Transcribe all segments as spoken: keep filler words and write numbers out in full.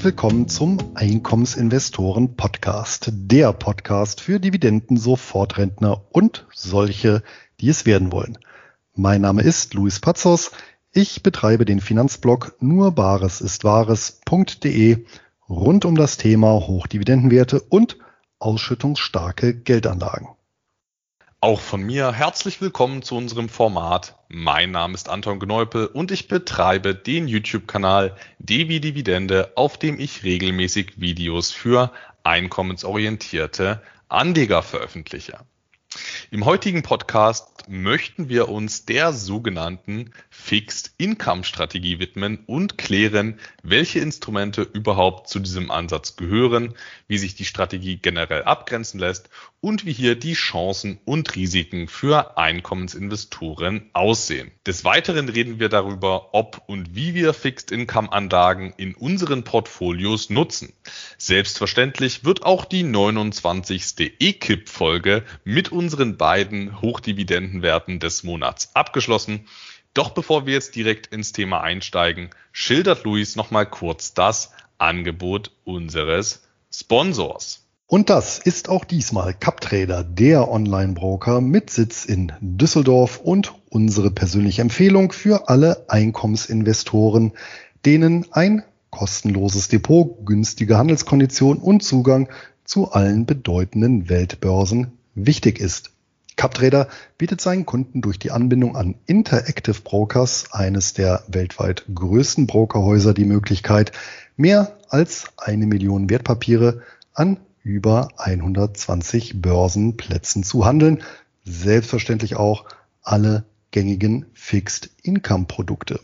willkommen zum Einkommensinvestoren-Podcast, der Podcast für Dividenden-Sofortrentner und solche, die es werden wollen. Mein Name ist Luis Pazos. Ich betreibe den Finanzblog nurbaresistwahres.de rund um das Thema Hochdividendenwerte und ausschüttungsstarke Geldanlagen. Auch von mir herzlich willkommen zu unserem Format. Mein Name ist Anton Gneupel und ich betreibe den YouTube-Kanal D wie Dividende, auf dem ich regelmäßig Videos für einkommensorientierte Anleger veröffentliche. Im heutigen Podcast möchten wir uns der sogenannten Fixed-Income-Strategie widmen und klären, welche Instrumente überhaupt zu diesem Ansatz gehören, wie sich die Strategie generell abgrenzen lässt und wie hier die Chancen und Risiken für Einkommensinvestoren aussehen. Des Weiteren reden wir darüber, ob und wie wir Fixed-Income-Anlagen in unseren Portfolios nutzen. Selbstverständlich wird auch die neunundzwanzigste E K I P-Folge mit unseren beiden Hochdividendenwerten des Monats abgeschlossen. Doch bevor wir jetzt direkt ins Thema einsteigen, schildert Luis nochmal kurz das Angebot unseres Sponsors. Und das ist auch diesmal CapTrader, der Online-Broker mit Sitz in Düsseldorf und unsere persönliche Empfehlung für alle Einkommensinvestoren, denen ein kostenloses Depot, günstige Handelskonditionen und Zugang zu allen bedeutenden Weltbörsen wichtig ist. CapTrader bietet seinen Kunden durch die Anbindung an Interactive Brokers, eines der weltweit größten Brokerhäuser, die Möglichkeit, mehr als eine Million Wertpapiere an über hundertzwanzig Börsenplätzen zu handeln. Selbstverständlich auch alle gängigen Fixed-Income-Produkte.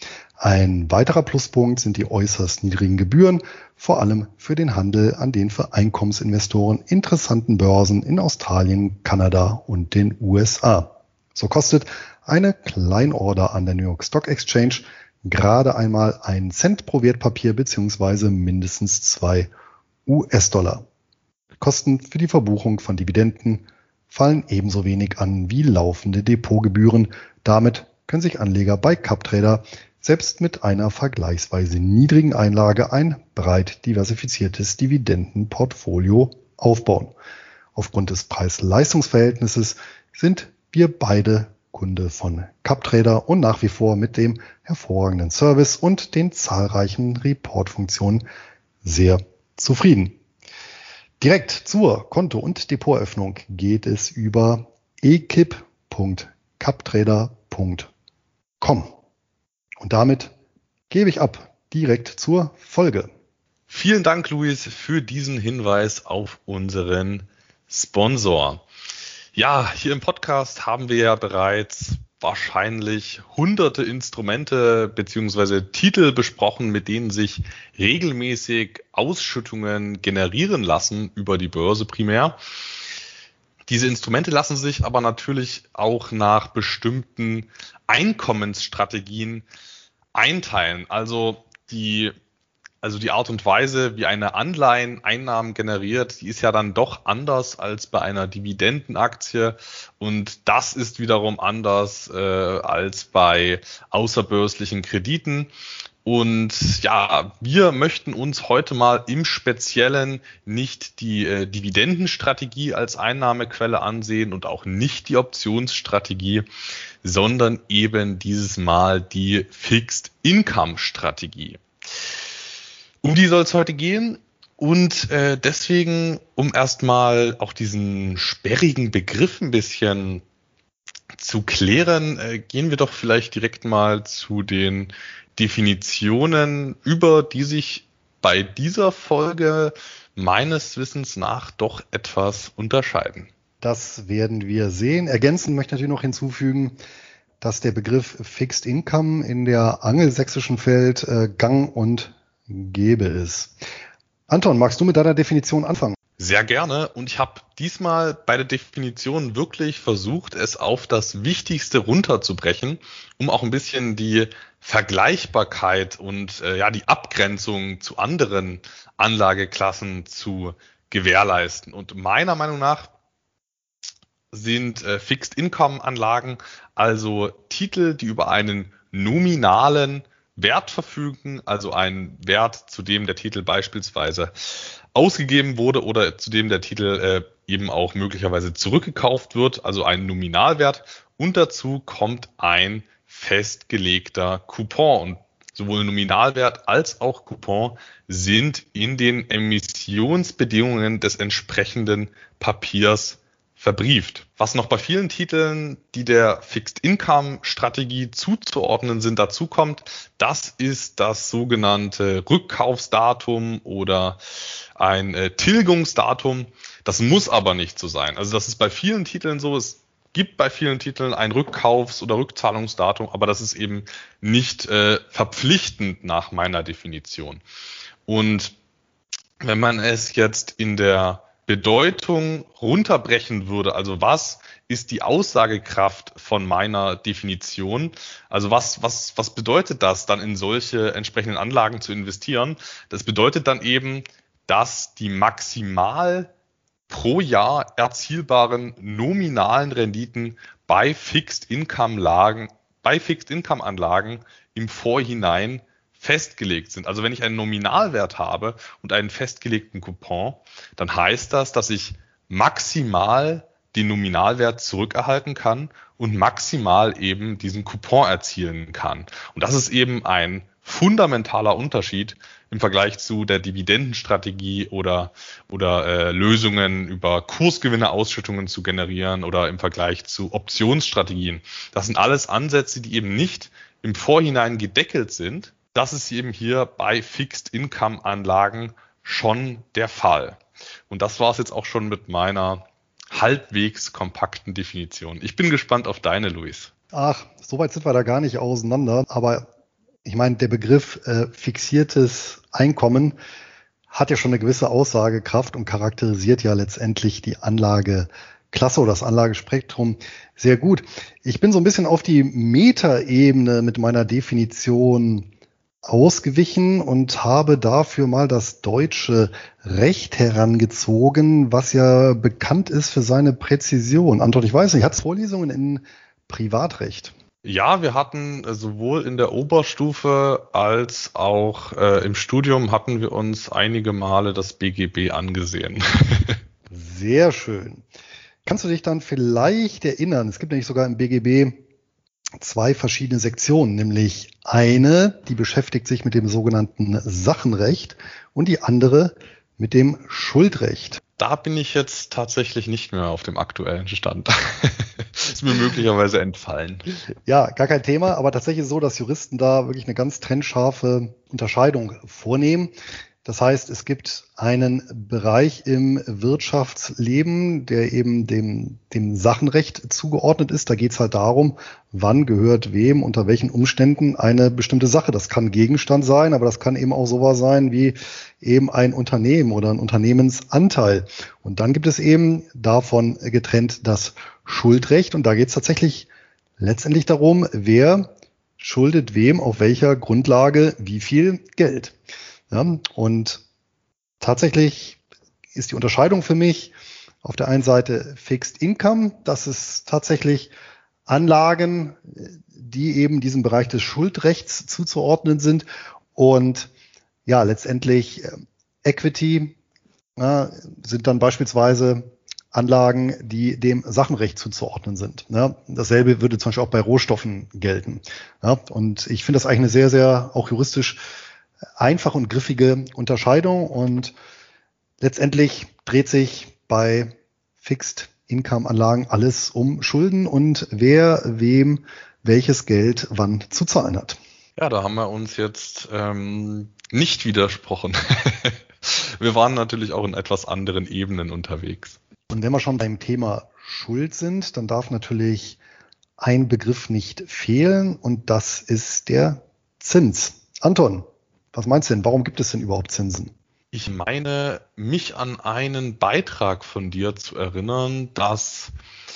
Ein weiterer Pluspunkt sind die äußerst niedrigen Gebühren, vor allem für den Handel an den für Einkommensinvestoren interessanten Börsen in Australien, Kanada und den U S A. So kostet eine Kleinorder an der New York Stock Exchange gerade einmal einen Cent pro Wertpapier bzw. mindestens zwei U S-Dollar. Kosten für die Verbuchung von Dividenden fallen ebenso wenig an wie laufende Depotgebühren. Damit können sich Anleger bei CapTrader selbst mit einer vergleichsweise niedrigen Einlage ein breit diversifiziertes Dividendenportfolio aufbauen. Aufgrund des Preis-Leistungs-Verhältnisses sind wir beide Kunde von CapTrader und nach wie vor mit dem hervorragenden Service und den zahlreichen Report-Funktionen sehr zufrieden. Direkt zur Konto- und Depoteröffnung geht es über e k i p punkt captrader punkt com. Und damit gebe ich ab, direkt zur Folge. Vielen Dank, Luis, für diesen Hinweis auf unseren Sponsor. Ja, hier im Podcast haben wir ja bereits wahrscheinlich hunderte Instrumente bzw. Titel besprochen, mit denen sich regelmäßig Ausschüttungen generieren lassen über die Börse primär. Diese Instrumente lassen sich aber natürlich auch nach bestimmten Einkommensstrategien einteilen. Also die, also die Art und Weise, wie eine Anleihen Einnahmen generiert, die ist ja dann doch anders als bei einer Dividendenaktie. Und das ist wiederum anders äh, als bei außerbörslichen Krediten. Und ja, wir möchten uns heute mal im Speziellen nicht die äh, Dividendenstrategie als Einnahmequelle ansehen und auch nicht die Optionsstrategie, sondern eben dieses Mal die Fixed-Income-Strategie. Um die soll es heute gehen und äh, deswegen, um erstmal auch diesen sperrigen Begriff ein bisschen zu klären, äh, gehen wir doch vielleicht direkt mal zu den Definitionen, über die sich bei dieser Folge meines Wissens nach doch etwas unterscheiden. Das werden wir sehen. Ergänzend möchte ich natürlich noch hinzufügen, dass der Begriff Fixed Income in der angelsächsischen Welt äh, gang und gäbe ist. Anton, magst du mit deiner Definition anfangen? Sehr gerne. Und ich habe diesmal bei der Definition wirklich versucht, es auf das Wichtigste runterzubrechen, um auch ein bisschen die Vergleichbarkeit und äh, ja die Abgrenzung zu anderen Anlageklassen zu gewährleisten. Und meiner Meinung nach sind äh, Fixed-Income-Anlagen also Titel, die über einen nominalen Wert verfügen, also einen Wert, zu dem der Titel beispielsweise ausgegeben wurde oder zu dem der Titel äh, eben auch möglicherweise zurückgekauft wird, also einen Nominalwert. Und dazu kommt ein festgelegter Coupon. Und sowohl Nominalwert als auch Coupon sind in den Emissionsbedingungen des entsprechenden Papiers verbrieft. Was noch bei vielen Titeln, die der Fixed-Income-Strategie zuzuordnen sind, dazu kommt, das ist das sogenannte Rückkaufsdatum oder ein äh, Tilgungsdatum. Das muss aber nicht so sein. Also das ist bei vielen Titeln so. Es gibt bei vielen Titeln ein Rückkaufs- oder Rückzahlungsdatum, aber das ist eben nicht äh, verpflichtend nach meiner Definition. Und wenn man es jetzt in der Bedeutung runterbrechen würde, also was ist die Aussagekraft von meiner Definition? Also was, was, was bedeutet das dann in solche entsprechenden Anlagen zu investieren? Das bedeutet dann eben, dass die maximal pro Jahr erzielbaren nominalen Renditen bei Fixed-Income-Lagen, bei Fixed-Income-Anlagen im Vorhinein festgelegt sind. Also wenn ich einen Nominalwert habe und einen festgelegten Coupon, dann heißt das, dass ich maximal den Nominalwert zurückerhalten kann und maximal eben diesen Coupon erzielen kann. Und das ist eben ein fundamentaler Unterschied im Vergleich zu der Dividendenstrategie oder oder äh, Lösungen über Kursgewinne-Ausschüttungen zu generieren oder im Vergleich zu Optionsstrategien. Das sind alles Ansätze, die eben nicht im Vorhinein gedeckelt sind. Das ist eben hier bei Fixed-Income-Anlagen schon der Fall. Und das war es jetzt auch schon mit meiner halbwegs kompakten Definition. Ich bin gespannt auf deine, Luis. Ach, so weit sind wir da gar nicht auseinander. Aber ich meine, der Begriff äh, fixiertes Einkommen hat ja schon eine gewisse Aussagekraft und charakterisiert ja letztendlich die Anlageklasse oder das Anlagespektrum sehr gut. Ich bin so ein bisschen auf die Metaebene mit meiner Definition ausgewichen und habe dafür mal das deutsche Recht herangezogen, was ja bekannt ist für seine Präzision. Anton, ich weiß nicht, hat es Vorlesungen in Privatrecht? Ja, wir hatten äh, sowohl in der Oberstufe als auch äh, im Studium hatten wir uns einige Male das B G B angesehen. Sehr schön. Kannst du dich dann vielleicht erinnern, es gibt nämlich sogar im B G B zwei verschiedene Sektionen, nämlich eine, die beschäftigt sich mit dem sogenannten Sachenrecht und die andere mit dem Schuldrecht. Da bin ich jetzt tatsächlich nicht mehr auf dem aktuellen Stand. Ist mir möglicherweise entfallen. Ja, gar kein Thema, aber tatsächlich so, dass Juristen da wirklich eine ganz trennscharfe Unterscheidung vornehmen. Das heißt, es gibt einen Bereich im Wirtschaftsleben, der eben dem, dem Sachenrecht zugeordnet ist. Da geht es halt darum, wann gehört wem, unter welchen Umständen eine bestimmte Sache. Das kann Gegenstand sein, aber das kann eben auch sowas sein wie eben ein Unternehmen oder ein Unternehmensanteil. Und dann gibt es eben davon getrennt das Schuldrecht. Und da geht es tatsächlich letztendlich darum, wer schuldet wem auf welcher Grundlage wie viel Geld. Ja, und tatsächlich ist die Unterscheidung für mich auf der einen Seite Fixed Income, das ist tatsächlich Anlagen, die eben diesem Bereich des Schuldrechts zuzuordnen sind und ja, letztendlich Equity ja, sind dann beispielsweise Anlagen, die dem Sachenrecht zuzuordnen sind. Ja, dasselbe würde zum Beispiel auch bei Rohstoffen gelten. Ja, und ich finde das eigentlich eine sehr, sehr auch juristisch einfache und griffige Unterscheidung und letztendlich dreht sich bei Fixed-Income-Anlagen alles um Schulden und wer wem welches Geld wann zu zahlen hat. Ja, da haben wir uns jetzt ähm, nicht widersprochen. Wir waren natürlich auch in etwas anderen Ebenen unterwegs. Und wenn wir schon beim Thema Schuld sind, dann darf natürlich ein Begriff nicht fehlen und das ist der Zins. Anton, was meinst du denn? Warum gibt es denn überhaupt Zinsen? Ich meine, mich an einen Beitrag von dir zu erinnern, dass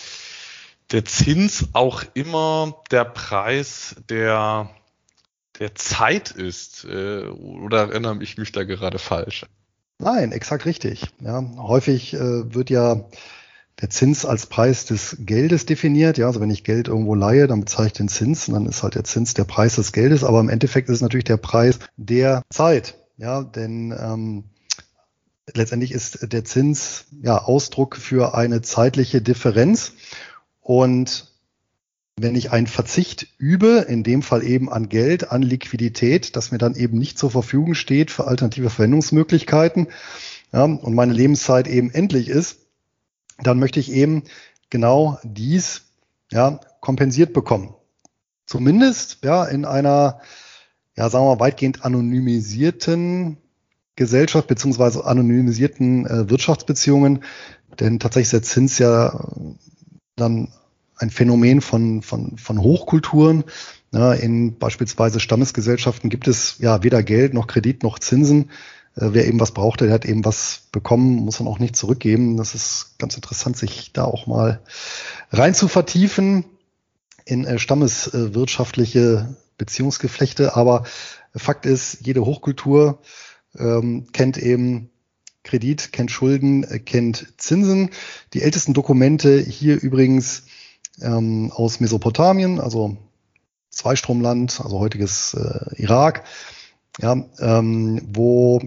der Zins auch immer der Preis der, der Zeit ist. Oder erinnere ich mich da gerade falsch? Nein, exakt richtig. Ja, häufig äh, wird ja der Zins als Preis des Geldes definiert. Ja, also wenn ich Geld irgendwo leihe, dann bezahle ich den Zins und dann ist halt der Zins der Preis des Geldes. Aber im Endeffekt ist es natürlich der Preis der Zeit. Ja, denn ähm, letztendlich ist der Zins ja Ausdruck für eine zeitliche Differenz. Und wenn ich einen Verzicht übe, in dem Fall eben an Geld, an Liquidität, das mir dann eben nicht zur Verfügung steht für alternative Verwendungsmöglichkeiten, ja, und meine Lebenszeit eben endlich ist, dann möchte ich eben genau dies ja kompensiert bekommen. Zumindest ja in einer, ja sagen wir mal, weitgehend anonymisierten Gesellschaft beziehungsweise anonymisierten äh, Wirtschaftsbeziehungen, denn tatsächlich ist der Zins ja dann ein Phänomen von von von Hochkulturen. Ja, in beispielsweise Stammesgesellschaften gibt es ja weder Geld noch Kredit noch Zinsen. Äh, wer eben was braucht, der hat eben was bekommen, muss man auch nicht zurückgeben. Das ist ganz interessant, sich da auch mal rein zu vertiefen in äh, stammeswirtschaftliche Beziehungsgeflechte. Aber Fakt ist, jede Hochkultur ähm, kennt eben Kredit, kennt Schulden, äh, kennt Zinsen. Die ältesten Dokumente hier übrigens ähm, aus Mesopotamien, also Zweistromland, also heutiges äh, Irak, ja, ähm, wo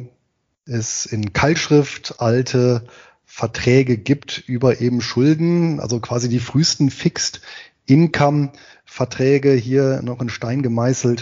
es in Keilschrift alte Verträge gibt über eben Schulden, also quasi die frühesten Fixed Income Verträge hier noch in Stein gemeißelt.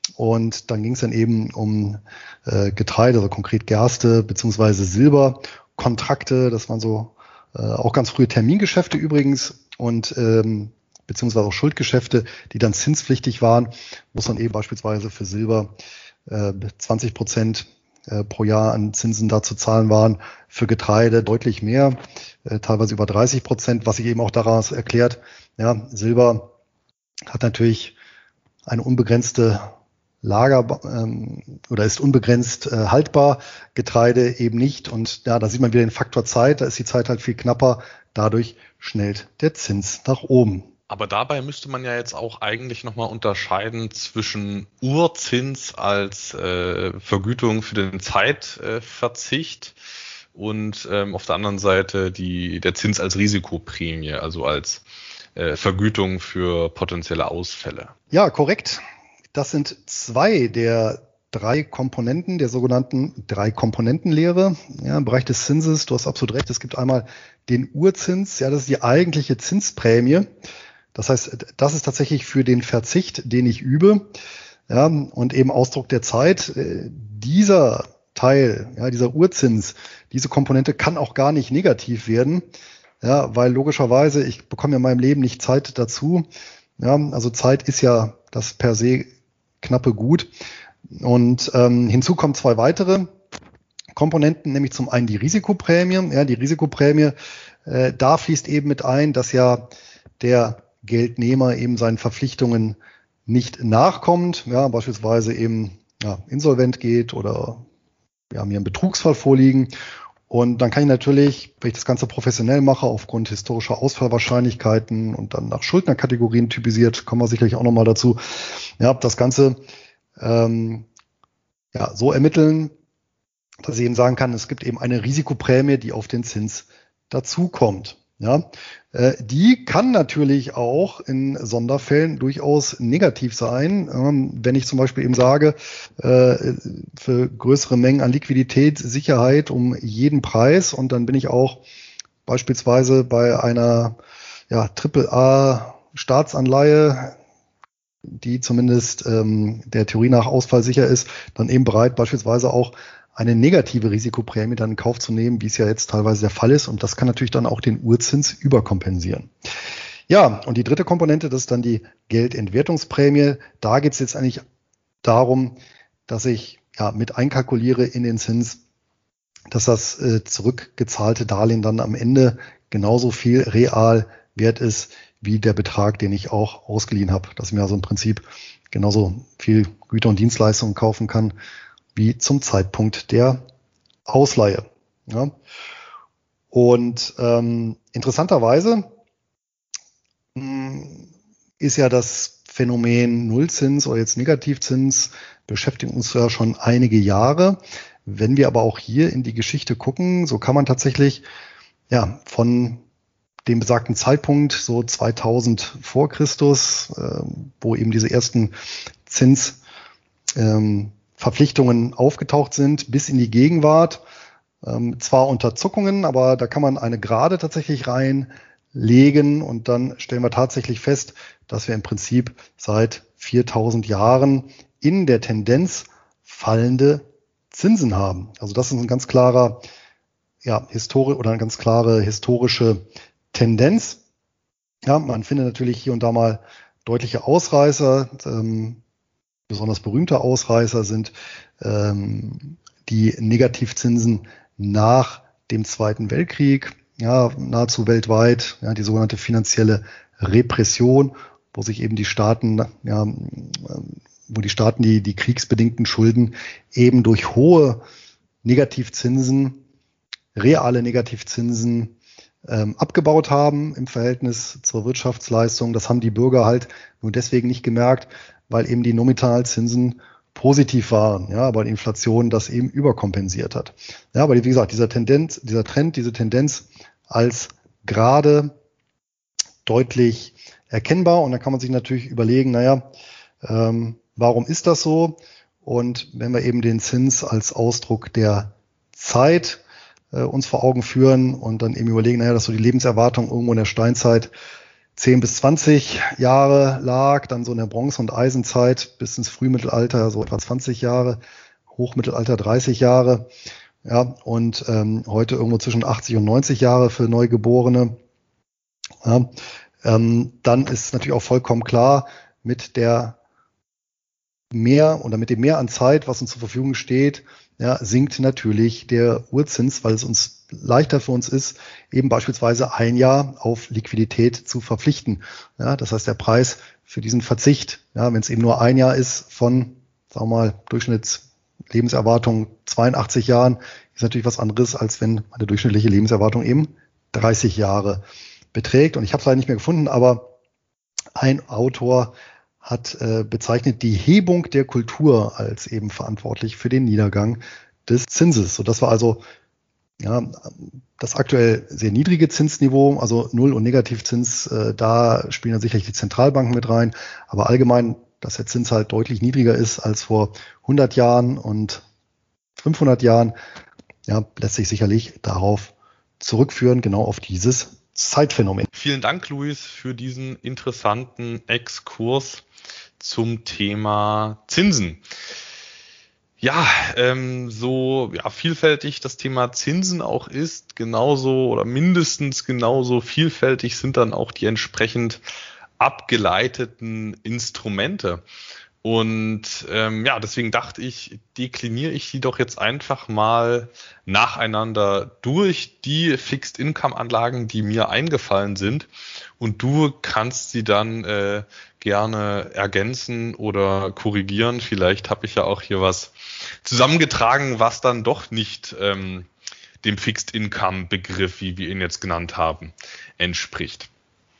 Und dann ging es dann eben um äh, Getreide, also konkret Gerste beziehungsweise Silberkontrakte. Das waren so äh, auch ganz frühe Termingeschäfte übrigens und ähm, beziehungsweise auch Schuldgeschäfte, die dann zinspflichtig waren, wo es dann eben beispielsweise für Silber äh, zwanzig Prozent äh, pro Jahr an Zinsen da zu zahlen waren, für Getreide deutlich mehr, äh, teilweise über dreißig Prozent, was sich eben auch daraus erklärt, ja, Silber hat natürlich eine unbegrenzte Lager ähm, oder ist unbegrenzt äh, haltbar, Getreide eben nicht. Und ja, da sieht man wieder den Faktor Zeit, da ist die Zeit halt viel knapper, dadurch schnellt der Zins nach oben. Aber dabei müsste man ja jetzt auch eigentlich nochmal unterscheiden zwischen Urzins als äh, Vergütung für den Zeitverzicht äh, und ähm, auf der anderen Seite die, der Zins als Risikoprämie, also als äh, Vergütung für potenzielle Ausfälle. Ja, korrekt. Das sind zwei der drei Komponenten der sogenannten Drei-Komponenten-Lehre. Ja, im Bereich des Zinses, du hast absolut recht, es gibt einmal den Urzins, ja, das ist die eigentliche Zinsprämie. Das heißt, das ist tatsächlich für den Verzicht, den ich übe, ja, und eben Ausdruck der Zeit. Dieser Teil, ja, dieser Urzins, diese Komponente kann auch gar nicht negativ werden, ja, weil logischerweise, ich bekomme ja in meinem Leben nicht Zeit dazu. Ja, also Zeit ist ja das per se knappe Gut. Und ähm, hinzu kommen zwei weitere Komponenten, nämlich zum einen die Risikoprämie. Ja, die Risikoprämie, äh, da fließt eben mit ein, dass ja der Geldnehmer eben seinen Verpflichtungen nicht nachkommt, ja, beispielsweise eben ja, insolvent geht oder wir haben hier einen Betrugsfall vorliegen. Und dann kann ich natürlich, wenn ich das Ganze professionell mache, aufgrund historischer Ausfallwahrscheinlichkeiten und dann nach Schuldnerkategorien typisiert, kommen wir sicherlich auch nochmal dazu, ja, das Ganze ähm, ja, so ermitteln, dass ich eben sagen kann, es gibt eben eine Risikoprämie, die auf den Zins dazukommt. Ja, äh, die kann natürlich auch in Sonderfällen durchaus negativ sein, ähm, wenn ich zum Beispiel eben sage, äh, für größere Mengen an Liquidität, Sicherheit um jeden Preis und dann bin ich auch beispielsweise bei einer ja, Triple A Staatsanleihe, die zumindest ähm, der Theorie nach ausfallsicher ist, dann eben bereit, beispielsweise auch eine negative Risikoprämie dann in Kauf zu nehmen, wie es ja jetzt teilweise der Fall ist. Und das kann natürlich dann auch den Urzins überkompensieren. Ja, und die dritte Komponente, das ist dann die Geldentwertungsprämie. Da geht es jetzt eigentlich darum, dass ich ja mit einkalkuliere in den Zins, dass das äh, zurückgezahlte Darlehen dann am Ende genauso viel real wert ist, wie der Betrag, den ich auch ausgeliehen habe. Dass ich mir also im Prinzip genauso viel Güter und Dienstleistungen kaufen kann, wie zum Zeitpunkt der Ausleihe. Ja. Und ähm, interessanterweise mh, ist ja das Phänomen Nullzins oder jetzt Negativzins beschäftigt uns ja schon einige Jahre. Wenn wir aber auch hier in die Geschichte gucken, so kann man tatsächlich ja von dem besagten Zeitpunkt, so zweitausend vor Christus, äh, wo eben diese ersten Zinsverpflichtungen ähm, aufgetaucht sind, bis in die Gegenwart. Ähm, zwar unter Zuckungen, aber da kann man eine Gerade tatsächlich reinlegen und dann stellen wir tatsächlich fest, dass wir im Prinzip seit viertausend Jahren in der Tendenz fallende Zinsen haben. Also das ist ein ganz klarer, ja, Historie oder eine ganz klare historische Tendenz. Ja, man findet natürlich hier und da mal deutliche Ausreißer. Ähm, besonders berühmte Ausreißer sind ähm, die Negativzinsen nach dem Zweiten Weltkrieg, ja, nahezu weltweit, ja, die sogenannte finanzielle Repression, wo sich eben die Staaten, ja, wo die Staaten die, die kriegsbedingten Schulden eben durch hohe Negativzinsen, reale Negativzinsen ähm, abgebaut haben im Verhältnis zur Wirtschaftsleistung. Das haben die Bürger halt nur deswegen nicht gemerkt, weil eben die Nominalzinsen positiv waren, ja, aber die Inflation das eben überkompensiert hat. Ja, aber wie gesagt, dieser Tendenz, dieser Trend, diese Tendenz als gerade deutlich erkennbar. Und da kann man sich natürlich überlegen, naja, ähm, warum ist das so? Und wenn wir eben den Zins als Ausdruck der Zeit äh, uns vor Augen führen und dann eben überlegen, naja, dass so die Lebenserwartung irgendwo in der Steinzeit zehn bis zwanzig Jahre lag, dann so in der Bronze- und Eisenzeit bis ins Frühmittelalter so etwa zwanzig Jahre, Hochmittelalter dreißig Jahre, ja, und ähm, heute irgendwo zwischen achtzig und neunzig Jahre für Neugeborene. Ja, ähm, dann ist natürlich auch vollkommen klar, mit der mehr oder mit dem Mehr an Zeit, was uns zur Verfügung steht, ja, sinkt natürlich der Urzins, weil es uns leichter für uns ist, eben beispielsweise ein Jahr auf Liquidität zu verpflichten. Ja, das heißt, der Preis für diesen Verzicht, ja, wenn es eben nur ein Jahr ist von, sagen wir mal, Durchschnittslebenserwartung zweiundachtzig Jahren, ist natürlich was anderes, als wenn eine durchschnittliche Lebenserwartung eben dreißig Jahre beträgt. Und ich habe es leider nicht mehr gefunden, aber ein Autor hat äh, bezeichnet die Hebung der Kultur als eben verantwortlich für den Niedergang des Zinses. So, das war also ja das aktuell sehr niedrige Zinsniveau, also Null- und Negativzins, äh, da spielen dann sicherlich die Zentralbanken mit rein, aber allgemein, dass der Zins halt deutlich niedriger ist als vor hundert Jahren und fünfhundert Jahren, ja, lässt sich sicherlich darauf zurückführen, genau auf dieses Zeitphänomen. Vielen Dank, Luis, für diesen interessanten Exkurs zum Thema Zinsen. Ja, ähm, so ja, vielfältig das Thema Zinsen auch ist, genauso oder mindestens genauso vielfältig sind dann auch die entsprechend abgeleiteten Instrumente. Und ähm, ja, deswegen dachte ich, dekliniere ich die doch jetzt einfach mal nacheinander durch die Fixed-Income-Anlagen, die mir eingefallen sind. Und du kannst sie dann äh, gerne ergänzen oder korrigieren. Vielleicht habe ich ja auch hier was zusammengetragen, was dann doch nicht ähm, dem Fixed-Income-Begriff, wie wir ihn jetzt genannt haben, entspricht.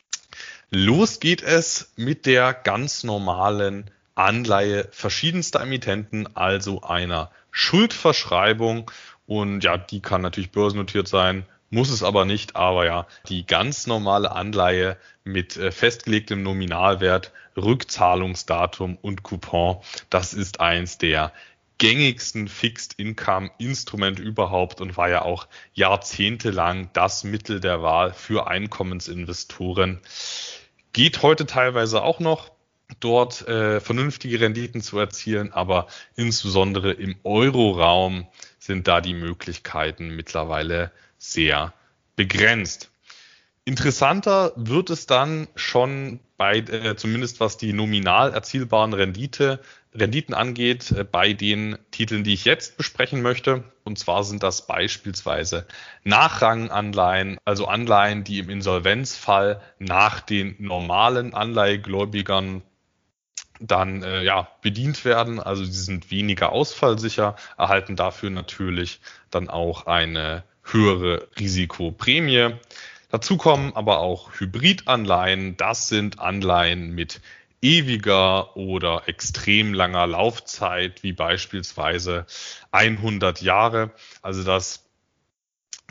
Los geht es mit der ganz normalen Anleihe verschiedenster Emittenten, also einer Schuldverschreibung. Und ja, die kann natürlich börsennotiert sein, muss es aber nicht. Aber ja, die ganz normale Anleihe mit äh, festgelegtem Nominalwert, Rückzahlungsdatum und Coupon, das ist eins der gängigsten Fixed-Income-Instrumente überhaupt und war ja auch jahrzehntelang das Mittel der Wahl für Einkommensinvestoren. Geht heute teilweise auch noch, dort äh, vernünftige Renditen zu erzielen, aber insbesondere im Euroraum sind da die Möglichkeiten mittlerweile sehr begrenzt. Interessanter wird es dann schon bei, äh, zumindest was die nominal erzielbaren Rendite, Renditen angeht, äh, bei den Titeln, die ich jetzt besprechen möchte. Und zwar sind das beispielsweise Nachranganleihen, also Anleihen, die im Insolvenzfall nach den normalen Anleihegläubigern dann äh, ja bedient werden. Also sie sind weniger ausfallsicher, erhalten dafür natürlich dann auch eine höhere Risikoprämie. Dazu kommen aber auch Hybridanleihen. Das sind Anleihen mit ewiger oder extrem langer Laufzeit, wie beispielsweise hundert Jahre. Also das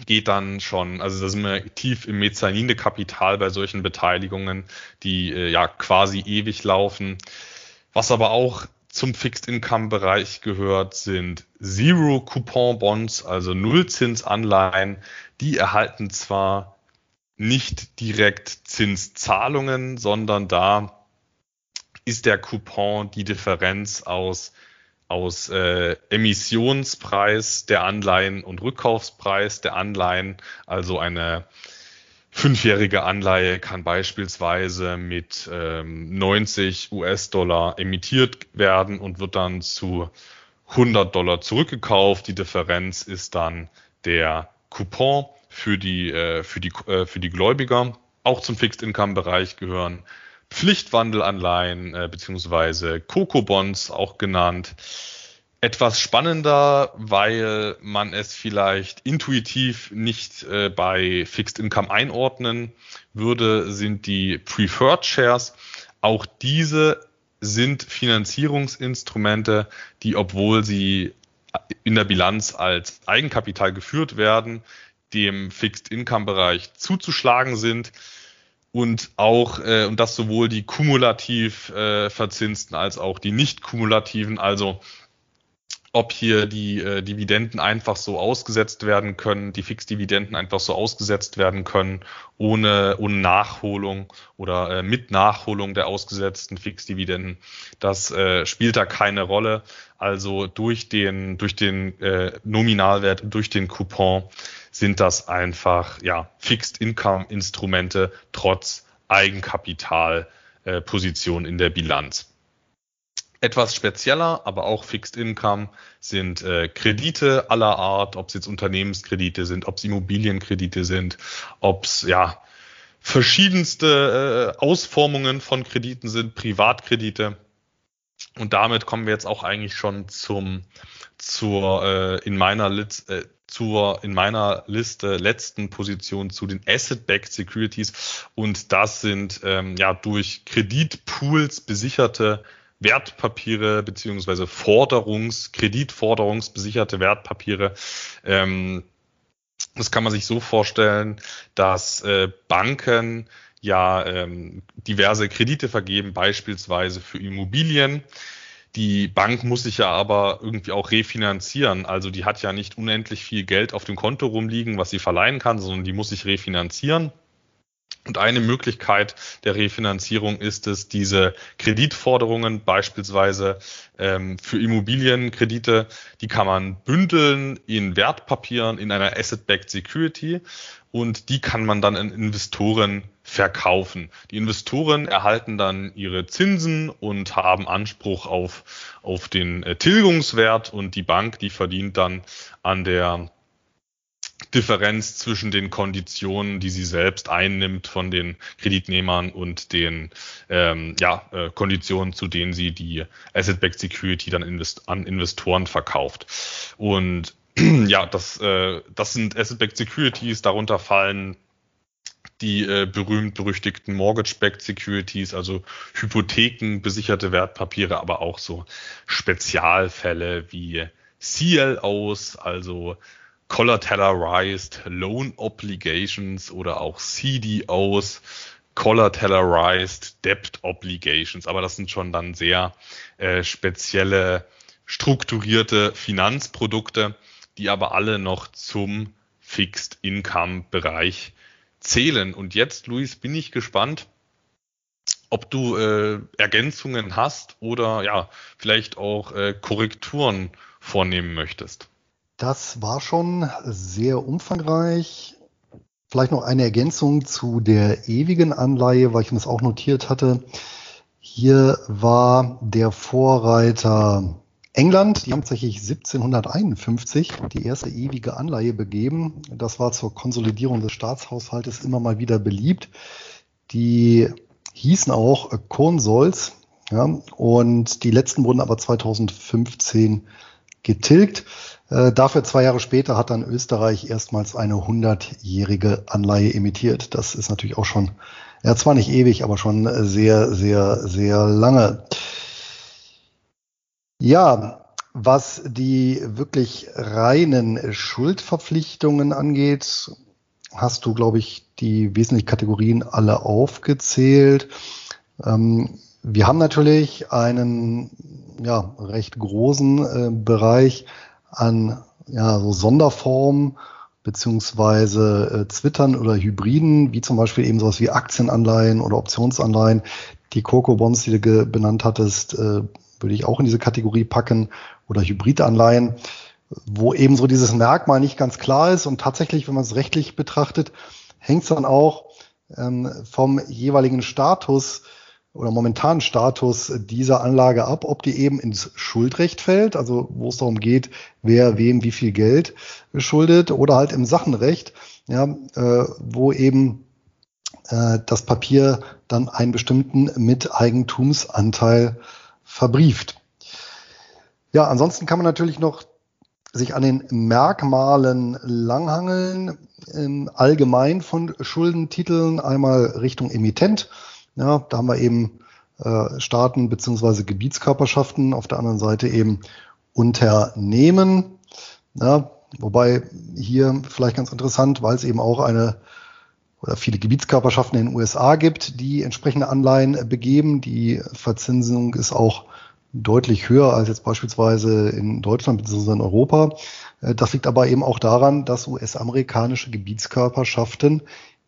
geht dann schon, also da sind wir tief im Mezzanine-Kapital bei solchen Beteiligungen, die äh, ja quasi ewig laufen. Was aber auch zum Fixed-Income-Bereich gehört, sind Zero-Coupon-Bonds, also Nullzinsanleihen. Die erhalten zwar nicht direkt Zinszahlungen, sondern da ist der Coupon die Differenz aus aus äh, Emissionspreis der Anleihen und Rückkaufspreis der Anleihen. Also eine fünfjährige Anleihe kann beispielsweise mit ähm, neunzig US-Dollar emittiert werden und wird dann zu hundert Dollar zurückgekauft. Die Differenz ist dann der Coupon für die äh, für die äh, für die Gläubiger. Auch zum Fixed-Income-Bereich gehören Pflichtwandelanleihen äh, beziehungsweise Coco-Bonds auch genannt. Etwas spannender, weil man es vielleicht intuitiv nicht äh, bei Fixed Income einordnen würde, sind die Preferred Shares. Auch diese sind Finanzierungsinstrumente, die, obwohl sie in der Bilanz als Eigenkapital geführt werden, dem Fixed Income Bereich zuzuschlagen sind. Und auch, äh, und das sowohl die kumulativ äh, verzinsten als auch die nicht kumulativen, also ob hier die äh, Dividenden einfach so ausgesetzt werden können, die Fixdividenden einfach so ausgesetzt werden können, ohne, ohne Nachholung oder äh, mit Nachholung der ausgesetzten Fixdividenden. Das äh, spielt da keine Rolle. Also durch den, durch den äh, Nominalwert, durch den Coupon sind das einfach ja Fixed-Income-Instrumente trotz Eigenkapitalposition äh, in der Bilanz. Etwas spezieller, aber auch Fixed Income sind äh, Kredite aller Art, ob es jetzt Unternehmenskredite sind, ob es Immobilienkredite sind, ob es ja verschiedenste äh, Ausformungen von Krediten sind, Privatkredite. Und damit kommen wir jetzt auch eigentlich schon zum zur äh, in meiner List, äh, zur in meiner Liste letzten Position zu den Asset-Backed Securities. Und das sind ähm, ja durch Kreditpools besicherte Wertpapiere beziehungsweise Forderungs, Kreditforderungsbesicherte Wertpapiere. Ähm, das kann man sich so vorstellen, dass äh, Banken ja ähm, diverse Kredite vergeben, beispielsweise für Immobilien. Die Bank muss sich ja aber irgendwie auch refinanzieren. Also die hat ja nicht unendlich viel Geld auf dem Konto rumliegen, was sie verleihen kann, sondern die muss sich refinanzieren. Und eine Möglichkeit der Refinanzierung ist es, diese Kreditforderungen beispielsweise ähm, für Immobilienkredite, die kann man bündeln in Wertpapieren, in einer Asset-Backed Security und die kann man dann an Investoren verkaufen. Die Investoren erhalten dann ihre Zinsen und haben Anspruch auf, auf den äh, Tilgungswert und die Bank, die verdient dann an der Differenz zwischen den Konditionen, die sie selbst einnimmt von den Kreditnehmern und den ähm, ja, äh, Konditionen, zu denen sie die Asset-Backed Security dann invest- an Investoren verkauft. Und ja, das, äh, das sind Asset-Backed Securities, darunter fallen die äh, berühmt-berüchtigten Mortgage-Backed Securities, also Hypotheken, besicherte Wertpapiere, aber auch so Spezialfälle wie C L Os, also Collateralized Loan Obligations oder auch C D Os, Collateralized Debt Obligations. Aber das sind schon dann sehr äh, spezielle, strukturierte Finanzprodukte, die aber alle noch zum Fixed Income Bereich zählen. Und jetzt, Luis, bin ich gespannt, ob du äh, Ergänzungen hast oder ja vielleicht auch äh, Korrekturen vornehmen möchtest. Das war schon sehr umfangreich. Vielleicht noch eine Ergänzung zu der ewigen Anleihe, weil ich mir das auch notiert hatte. Hier war der Vorreiter England. Die haben tatsächlich siebzehnhunderteinundfünfzig die erste ewige Anleihe begeben. Das war zur Konsolidierung des Staatshaushaltes immer mal wieder beliebt. Die hießen auch Consols, ja, und die letzten wurden aber zweitausendfünfzehn getilgt. Äh, dafür zwei Jahre später hat dann Österreich erstmals eine hundertjährige Anleihe emittiert. Das ist natürlich auch schon, ja zwar nicht ewig, aber schon sehr, sehr, sehr lange. Ja, Was die wirklich reinen Schuldverpflichtungen angeht, hast du, glaube ich, die wesentlichen Kategorien alle aufgezählt. Ähm, wir haben natürlich einen ja, recht großen äh, Bereich an ja, so Sonderformen beziehungsweise äh, Zwittern oder Hybriden, wie zum Beispiel eben sowas wie Aktienanleihen oder Optionsanleihen. Die Coco-Bonds, die du ge- benannt hattest, äh, würde ich auch in diese Kategorie packen, oder Hybridanleihen, wo eben so dieses Merkmal nicht ganz klar ist. Und tatsächlich, wenn man es rechtlich betrachtet, hängt es dann auch ähm, vom jeweiligen Status oder momentanen Status dieser Anlage ab, ob die eben ins Schuldrecht fällt, also wo es darum geht, wer wem wie viel Geld schuldet, oder halt im Sachenrecht, ja, äh, wo eben äh, das Papier dann einen bestimmten Miteigentumsanteil verbrieft. Ja, ansonsten kann man natürlich noch sich an den Merkmalen langhangeln, ähm, allgemein von Schuldentiteln, einmal Richtung Emittent. Ja, da haben wir eben äh, Staaten beziehungsweise Gebietskörperschaften, auf der anderen Seite eben Unternehmen. Ja, wobei hier vielleicht ganz interessant, weil es eben auch eine oder viele Gebietskörperschaften in den U S A gibt, die entsprechende Anleihen begeben. Die Verzinsung ist auch deutlich höher als jetzt beispielsweise in Deutschland bzw. in Europa. Das liegt aber eben auch daran, dass U S-amerikanische Gebietskörperschaften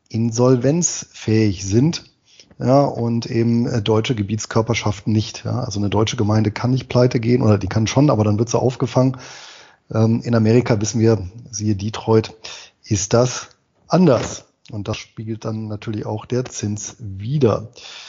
insolvenzfähig sind, ja, und eben deutsche Gebietskörperschaften nicht. Ja. Also eine deutsche Gemeinde kann nicht pleite gehen, oder die kann schon, aber dann wird sie aufgefangen. In Amerika wissen wir, siehe Detroit, ist das anders. Und das spiegelt dann natürlich auch der Zins wider.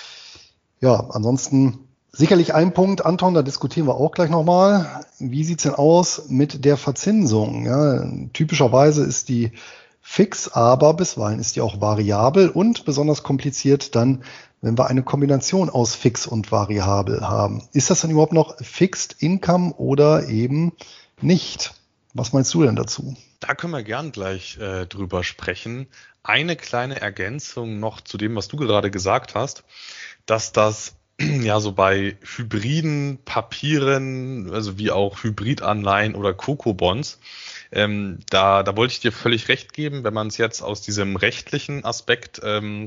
Ja, ansonsten sicherlich ein Punkt, Anton, da diskutieren wir auch gleich nochmal. Wie sieht's denn aus mit der Verzinsung? Ja, typischerweise ist die fix, aber bisweilen ist die auch variabel und besonders kompliziert dann, wenn wir eine Kombination aus fix und variabel haben. Ist das dann überhaupt noch Fixed Income oder eben nicht? Was meinst du denn dazu? Da können wir gern gleich äh, drüber sprechen. Eine kleine Ergänzung noch zu dem, was du gerade gesagt hast, dass das ja so bei hybriden Papieren, also wie auch Hybridanleihen oder Coco-Bonds, ähm, da, da wollte ich dir völlig recht geben. Wenn man es jetzt aus diesem rechtlichen Aspekt ähm,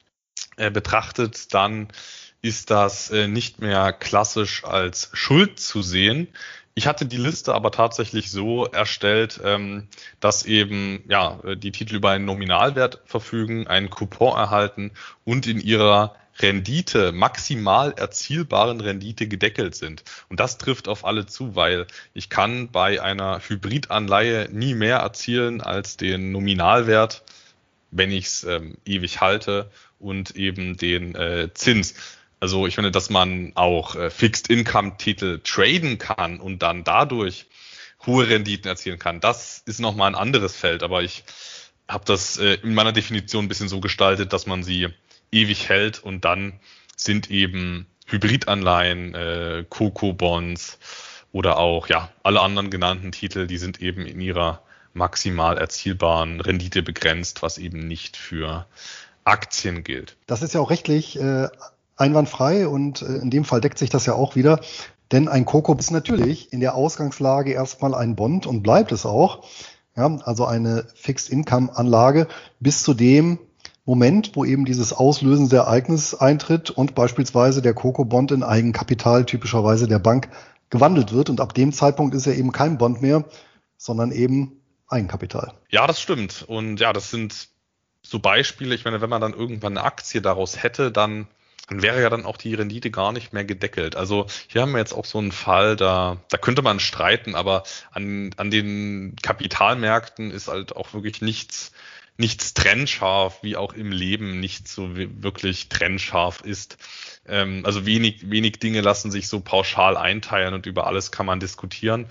äh, betrachtet, dann ist das äh, nicht mehr klassisch als Schuld zu sehen. Ich hatte die Liste aber tatsächlich so erstellt, ähm, dass eben ja die Titel über einen Nominalwert verfügen, einen Coupon erhalten und in ihrer Rendite, maximal erzielbaren Rendite gedeckelt sind. Und das trifft auf alle zu, weil ich kann bei einer Hybridanleihe nie mehr erzielen als den Nominalwert, wenn ich es ähm, ewig halte, und eben den äh, Zins. Also ich finde, dass man auch äh, Fixed-Income-Titel traden kann und dann dadurch hohe Renditen erzielen kann. Das ist nochmal ein anderes Feld, aber ich habe das äh, in meiner Definition ein bisschen so gestaltet, dass man sie ewig hält, und dann sind eben Hybridanleihen, äh, Coco-Bonds oder auch ja alle anderen genannten Titel, die sind eben in ihrer maximal erzielbaren Rendite begrenzt, was eben nicht für Aktien gilt. Das ist ja auch rechtlich äh, einwandfrei, und äh, in dem Fall deckt sich das ja auch wieder. Denn ein Coco ist natürlich in der Ausgangslage erstmal ein Bond und bleibt es auch. Ja, also eine Fixed-Income-Anlage bis zu dem Moment, wo eben dieses auslösende Ereignis eintritt und beispielsweise der Coco-Bond in Eigenkapital typischerweise der Bank gewandelt wird. Und ab dem Zeitpunkt ist er eben kein Bond mehr, sondern eben Eigenkapital. Ja, das stimmt. Und ja, das sind so Beispiele. Ich meine, wenn man dann irgendwann eine Aktie daraus hätte, dann, dann wäre ja dann auch die Rendite gar nicht mehr gedeckelt. Also hier haben wir jetzt auch so einen Fall, da, da könnte man streiten, aber an, an den Kapitalmärkten ist halt auch wirklich nichts nichts trennscharf, wie auch im Leben nicht so wirklich trennscharf ist. Ähm, also wenig, wenig Dinge lassen sich so pauschal einteilen und über alles kann man diskutieren.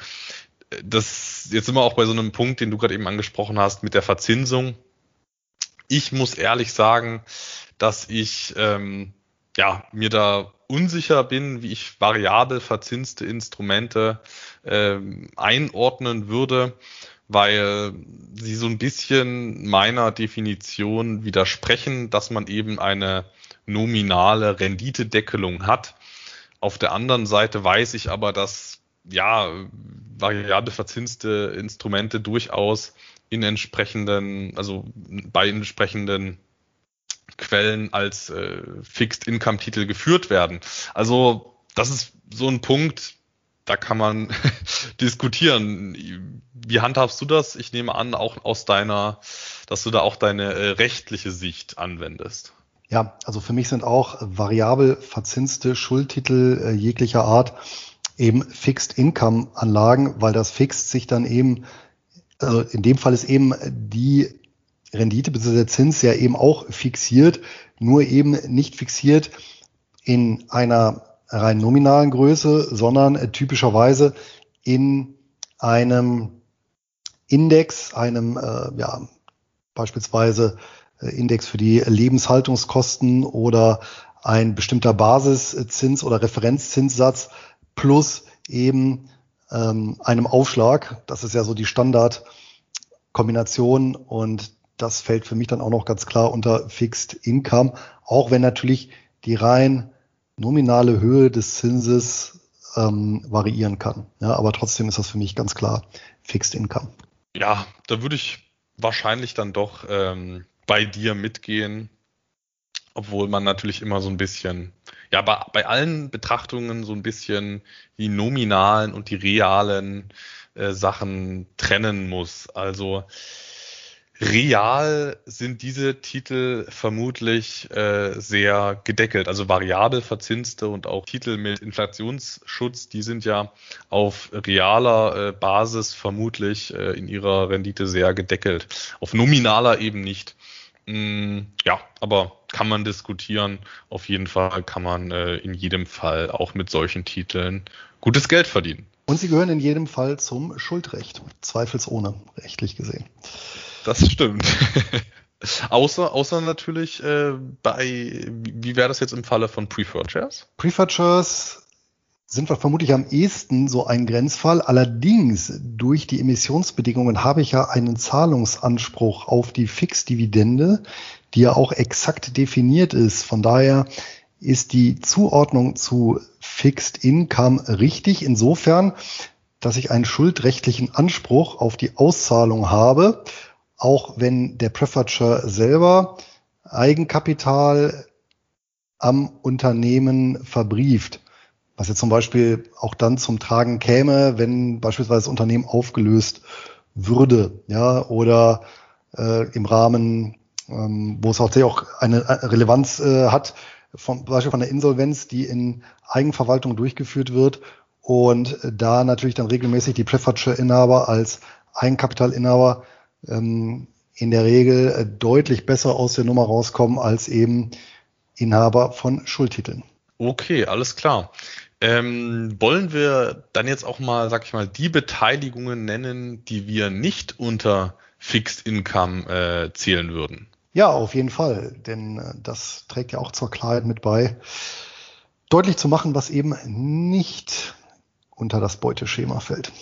Das, jetzt sind wir auch bei so einem Punkt, den du gerade eben angesprochen hast, mit der Verzinsung. Ich muss ehrlich sagen, dass ich ähm, ja mir da unsicher bin, wie ich variabel verzinste Instrumente ähm, einordnen würde, weil sie so ein bisschen meiner Definition widersprechen, dass man eben eine nominale Renditedeckelung hat. Auf der anderen Seite weiß ich aber, dass ja, variabel verzinste Instrumente durchaus in entsprechenden, also bei entsprechenden Quellen als äh, Fixed-Income-Titel geführt werden. Also das ist so ein Punkt, da kann man diskutieren. Wie handhabst du das? Ich nehme an, auch aus deiner, dass du da auch deine äh, rechtliche Sicht anwendest. Ja, also für mich sind auch variabel verzinste Schuldtitel äh, jeglicher Art eben Fixed-Income-Anlagen, weil das Fixed sich dann eben, also in dem Fall ist eben die Rendite bzw. der Zins ja eben auch fixiert, nur eben nicht fixiert in einer rein nominalen Größe, sondern äh, typischerweise in einem Index, einem äh, ja beispielsweise äh, Index für die Lebenshaltungskosten oder ein bestimmter Basiszins oder Referenzzinssatz plus eben ähm, einem Aufschlag. Das ist ja so die Standardkombination und das fällt für mich dann auch noch ganz klar unter Fixed Income, auch wenn natürlich die rein nominale Höhe des Zinses ähm, variieren kann. Ja, aber trotzdem ist das für mich ganz klar Fixed Income. Ja, da würde ich wahrscheinlich dann doch ähm, bei dir mitgehen, obwohl man natürlich immer so ein bisschen, ja, bei, bei allen Betrachtungen so ein bisschen die nominalen und die realen äh, Sachen trennen muss. Also real sind diese Titel vermutlich äh, sehr gedeckelt, also variabel verzinste und auch Titel mit Inflationsschutz, die sind ja auf realer äh, Basis vermutlich äh, in ihrer Rendite sehr gedeckelt, auf nominaler eben nicht. Mm, ja, aber kann man diskutieren. Auf jeden Fall kann man äh, in jedem Fall auch mit solchen Titeln gutes Geld verdienen. Und sie gehören in jedem Fall zum Schuldrecht, zweifelsohne, rechtlich gesehen. Das stimmt. außer, außer natürlich äh, bei, wie wäre das jetzt im Falle von Preferred Shares? Preferred Shares sind wir vermutlich am ehesten so ein Grenzfall. Allerdings durch die Emissionsbedingungen habe ich ja einen Zahlungsanspruch auf die Fixdividende, die ja auch exakt definiert ist. Von daher ist die Zuordnung zu Fixed Income richtig insofern, dass ich einen schuldrechtlichen Anspruch auf die Auszahlung habe, auch wenn der Preferred Share selber Eigenkapital am Unternehmen verbrieft. Was jetzt zum Beispiel auch dann zum Tragen käme, wenn beispielsweise das Unternehmen aufgelöst würde, ja, oder äh, im Rahmen, ähm, wo es tatsächlich auch eine Relevanz äh, hat, vom Beispiel von der Insolvenz, die in Eigenverwaltung durchgeführt wird und da natürlich dann regelmäßig die Preferred Share Inhaber als Eigenkapitalinhaber ähm, in der Regel äh, deutlich besser aus der Nummer rauskommen als eben Inhaber von Schuldtiteln. Okay, alles klar. Ähm, wollen wir dann jetzt auch mal, sag ich mal, die Beteiligungen nennen, die wir nicht unter Fixed Income äh, zählen würden? Ja, auf jeden Fall, denn äh, das trägt ja auch zur Klarheit mit bei, deutlich zu machen, was eben nicht unter das Beuteschema fällt.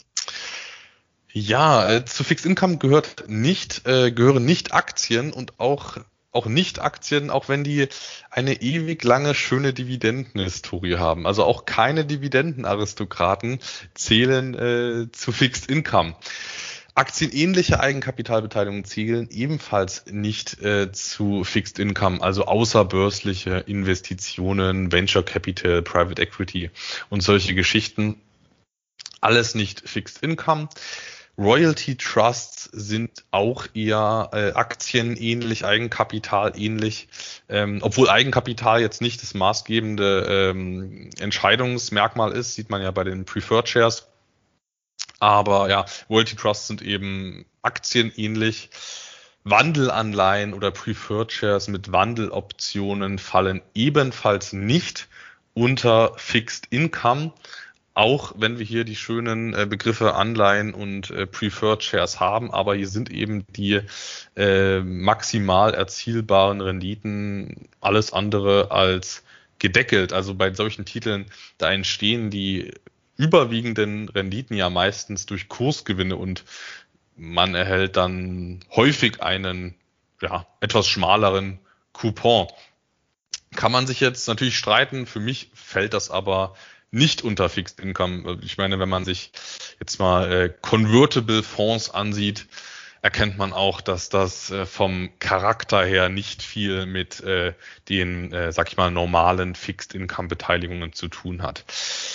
Ja, äh, zu Fixed Income gehört nicht, äh, gehören nicht Aktien und auch auch nicht Aktien, auch wenn die eine ewig lange schöne Dividendenhistorie haben. Also auch keine Dividendenaristokraten zählen äh, zu Fixed Income. Aktienähnliche Eigenkapitalbeteiligungen zählen ebenfalls nicht äh, zu Fixed Income, also außerbörsliche Investitionen, Venture Capital, Private Equity und solche Geschichten. Alles nicht Fixed Income. Royalty Trusts sind auch eher äh, aktienähnlich, Eigenkapitalähnlich, ähm, obwohl Eigenkapital jetzt nicht das maßgebende ähm, Entscheidungsmerkmal ist, sieht man ja bei den Preferred Shares. Aber ja, Royalty Trusts sind eben aktienähnlich. Wandelanleihen oder Preferred Shares mit Wandeloptionen fallen ebenfalls nicht unter Fixed Income. Auch wenn wir hier die schönen äh, Begriffe Anleihen und äh, Preferred Shares haben, aber hier sind eben die äh, maximal erzielbaren Renditen alles andere als gedeckelt. Also bei solchen Titeln, da entstehen die überwiegenden Renditen ja meistens durch Kursgewinne und man erhält dann häufig einen ja, etwas schmaleren Coupon. Kann man sich jetzt natürlich streiten, für mich fällt das aber nicht unter Fixed Income. Ich meine, wenn man sich jetzt mal äh, Convertible Fonds ansieht, erkennt man auch, dass das äh, vom Charakter her nicht viel mit äh, den, äh, sag ich mal, normalen Fixed Income Beteiligungen zu tun hat.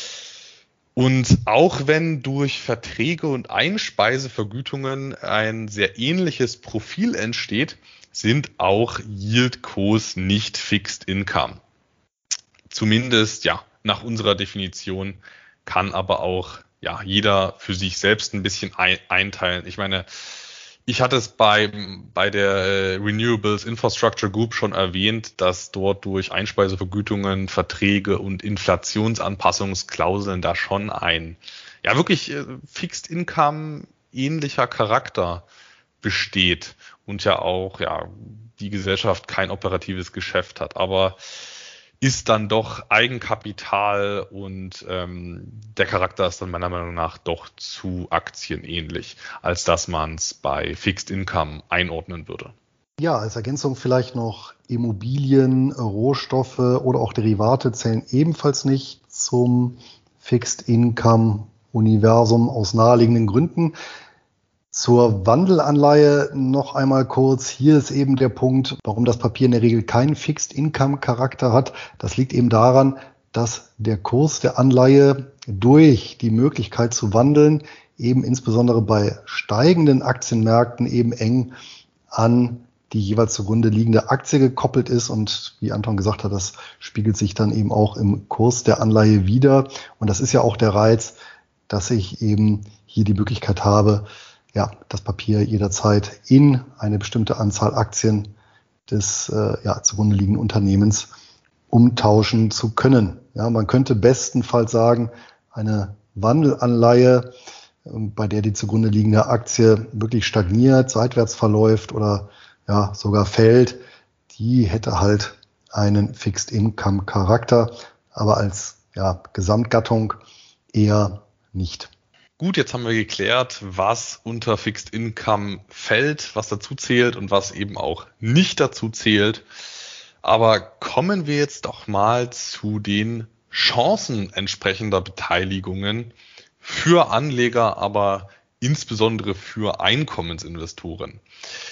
Und auch wenn durch Verträge und Einspeisevergütungen ein sehr ähnliches Profil entsteht, sind auch Yield-Cos nicht Fixed Income. Zumindest, ja, nach unserer Definition kann aber auch, ja, jeder für sich selbst ein bisschen ein, einteilen. Ich meine, ich hatte es bei, bei der äh, Renewables Infrastructure Group schon erwähnt, dass dort durch Einspeisevergütungen, Verträge und Inflationsanpassungsklauseln da schon ein, ja, wirklich äh, Fixed Income ähnlicher Charakter besteht und ja auch, ja, die Gesellschaft kein operatives Geschäft hat, aber ist dann doch Eigenkapital und ähm, der Charakter ist dann meiner Meinung nach doch zu aktienähnlich, als dass man es bei Fixed Income einordnen würde. Ja, als Ergänzung vielleicht noch Immobilien, Rohstoffe oder auch Derivate zählen ebenfalls nicht zum Fixed Income Universum aus naheliegenden Gründen. Zur Wandelanleihe noch einmal kurz. Hier ist eben der Punkt, warum das Papier in der Regel keinen Fixed-Income-Charakter hat. Das liegt eben daran, dass der Kurs der Anleihe durch die Möglichkeit zu wandeln eben insbesondere bei steigenden Aktienmärkten eben eng an die jeweils zugrunde liegende Aktie gekoppelt ist. Und wie Anton gesagt hat, das spiegelt sich dann eben auch im Kurs der Anleihe wider. Und das ist ja auch der Reiz, dass ich eben hier die Möglichkeit habe, ja, das Papier jederzeit in eine bestimmte Anzahl Aktien des äh, ja, zugrunde liegenden Unternehmens umtauschen zu können. Ja, man könnte bestenfalls sagen, eine Wandelanleihe, äh, bei der die zugrunde liegende Aktie wirklich stagniert, seitwärts verläuft oder ja sogar fällt, die hätte halt einen Fixed-Income-Charakter, aber als ja, Gesamtgattung eher nicht. Gut, jetzt haben wir geklärt, was unter Fixed Income fällt, was dazu zählt und was eben auch nicht dazu zählt. Aber kommen wir jetzt doch mal zu den Chancen entsprechender Beteiligungen für Anleger, aber insbesondere für Einkommensinvestoren.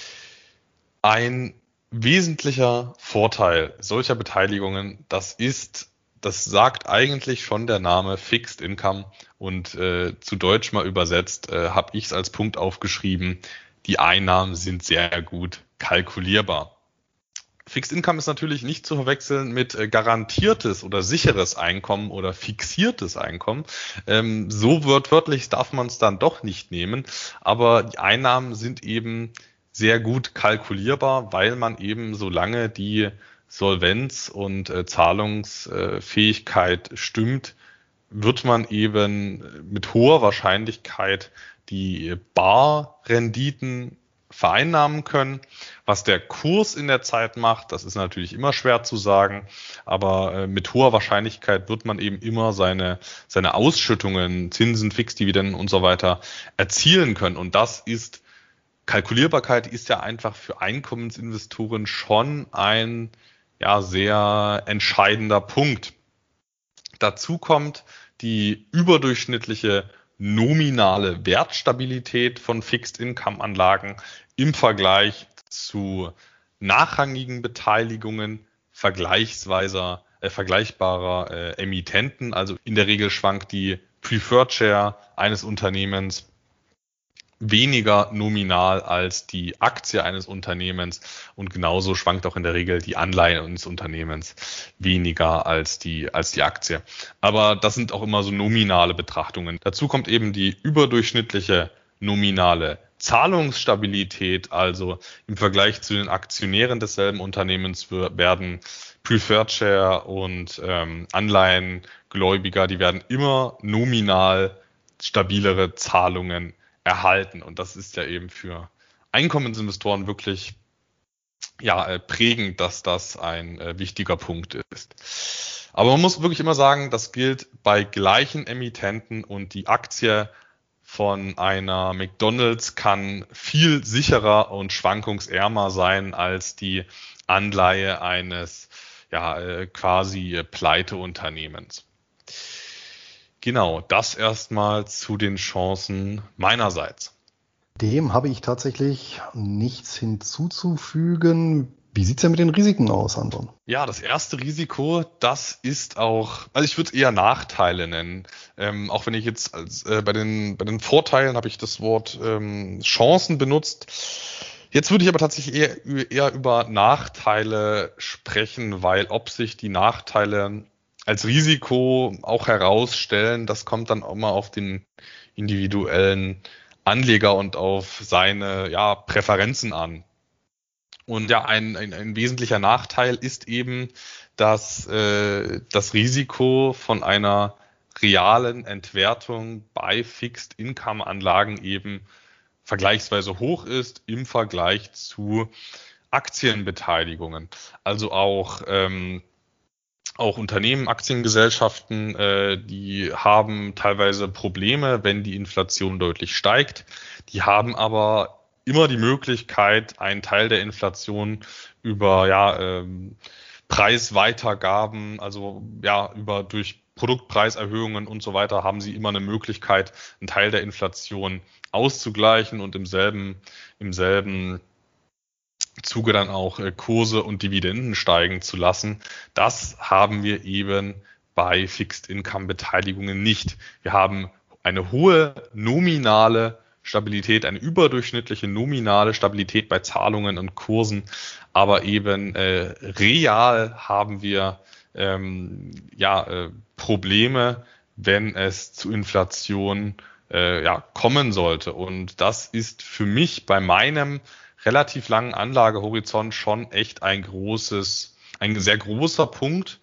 Ein wesentlicher Vorteil solcher Beteiligungen, das ist, das sagt eigentlich schon der Name Fixed Income und äh, zu Deutsch mal übersetzt äh, habe ich es als Punkt aufgeschrieben, die Einnahmen sind sehr gut kalkulierbar. Fixed Income ist natürlich nicht zu verwechseln mit äh, garantiertes oder sicheres Einkommen oder fixiertes Einkommen. Ähm, so wörtlich darf man es dann doch nicht nehmen, aber die Einnahmen sind eben sehr gut kalkulierbar, weil man eben solange die Solvenz und äh, Zahlungsfähigkeit stimmt, wird man eben mit hoher Wahrscheinlichkeit die Barrenditen vereinnahmen können. Was der Kurs in der Zeit macht, das ist natürlich immer schwer zu sagen, aber äh, mit hoher Wahrscheinlichkeit wird man eben immer seine, seine Ausschüttungen, Zinsen, Fixdividenden und so weiter erzielen können. Und das ist, Kalkulierbarkeit ist ja einfach für Einkommensinvestoren schon ein ja sehr entscheidender Punkt. Dazu kommt die überdurchschnittliche nominale Wertstabilität von Fixed-Income-Anlagen im Vergleich zu nachrangigen Beteiligungen vergleichsweise äh, vergleichbarer äh, Emittenten. Also in der Regel schwankt die Preferred Share eines Unternehmens weniger nominal als die Aktie eines Unternehmens und genauso schwankt auch in der Regel die Anleihe eines Unternehmens weniger als die als die Aktie. Aber das sind auch immer so nominale Betrachtungen. Dazu kommt eben die überdurchschnittliche nominale Zahlungsstabilität, also im Vergleich zu den Aktionären desselben Unternehmens werden Preferred Share und ähm, Anleihengläubiger, die werden immer nominal stabilere Zahlungen erhalten. Und das ist ja eben für Einkommensinvestoren wirklich ja äh, prägend, dass das ein äh, wichtiger Punkt ist. Aber man muss wirklich immer sagen, das gilt bei gleichen Emittenten und die Aktie von einer McDonald's kann viel sicherer und schwankungsärmer sein als die Anleihe eines ja äh, quasi Pleiteunternehmens. Genau, das erstmal zu den Chancen meinerseits. Dem habe ich tatsächlich nichts hinzuzufügen. Wie sieht's denn mit den Risiken aus, Anton? Ja, das erste Risiko, das ist auch, also ich würde es eher Nachteile nennen. Ähm, auch wenn ich jetzt als, äh, bei den bei den Vorteilen habe ich das Wort ähm, Chancen benutzt. Jetzt würde ich aber tatsächlich eher, eher über Nachteile sprechen, weil ob sich die Nachteile als Risiko auch herausstellen, das kommt dann auch mal auf den individuellen Anleger und auf seine ja, Präferenzen an. Und ja, ein, ein, ein wesentlicher Nachteil ist eben, dass äh, das Risiko von einer realen Entwertung bei Fixed-Income-Anlagen eben vergleichsweise hoch ist im Vergleich zu Aktienbeteiligungen. Also auch ähm, auch Unternehmen, Aktiengesellschaften, äh, die haben teilweise Probleme, wenn die Inflation deutlich steigt. Die haben aber immer die Möglichkeit, einen Teil der Inflation über ja, ähm, Preisweitergaben, also ja, über durch Produktpreiserhöhungen und so weiter, haben sie immer eine Möglichkeit, einen Teil der Inflation auszugleichen und im selben, im selben Zuge dann auch äh, Kurse und Dividenden steigen zu lassen. Das haben wir eben bei Fixed-Income-Beteiligungen nicht. Wir haben eine hohe nominale Stabilität, eine überdurchschnittliche nominale Stabilität bei Zahlungen und Kursen, aber eben äh, real haben wir ähm, ja äh, Probleme, wenn es zu Inflation äh, ja kommen sollte. Und das ist für mich bei meinem relativ langen Anlagehorizont schon echt ein großes, ein sehr großer Punkt.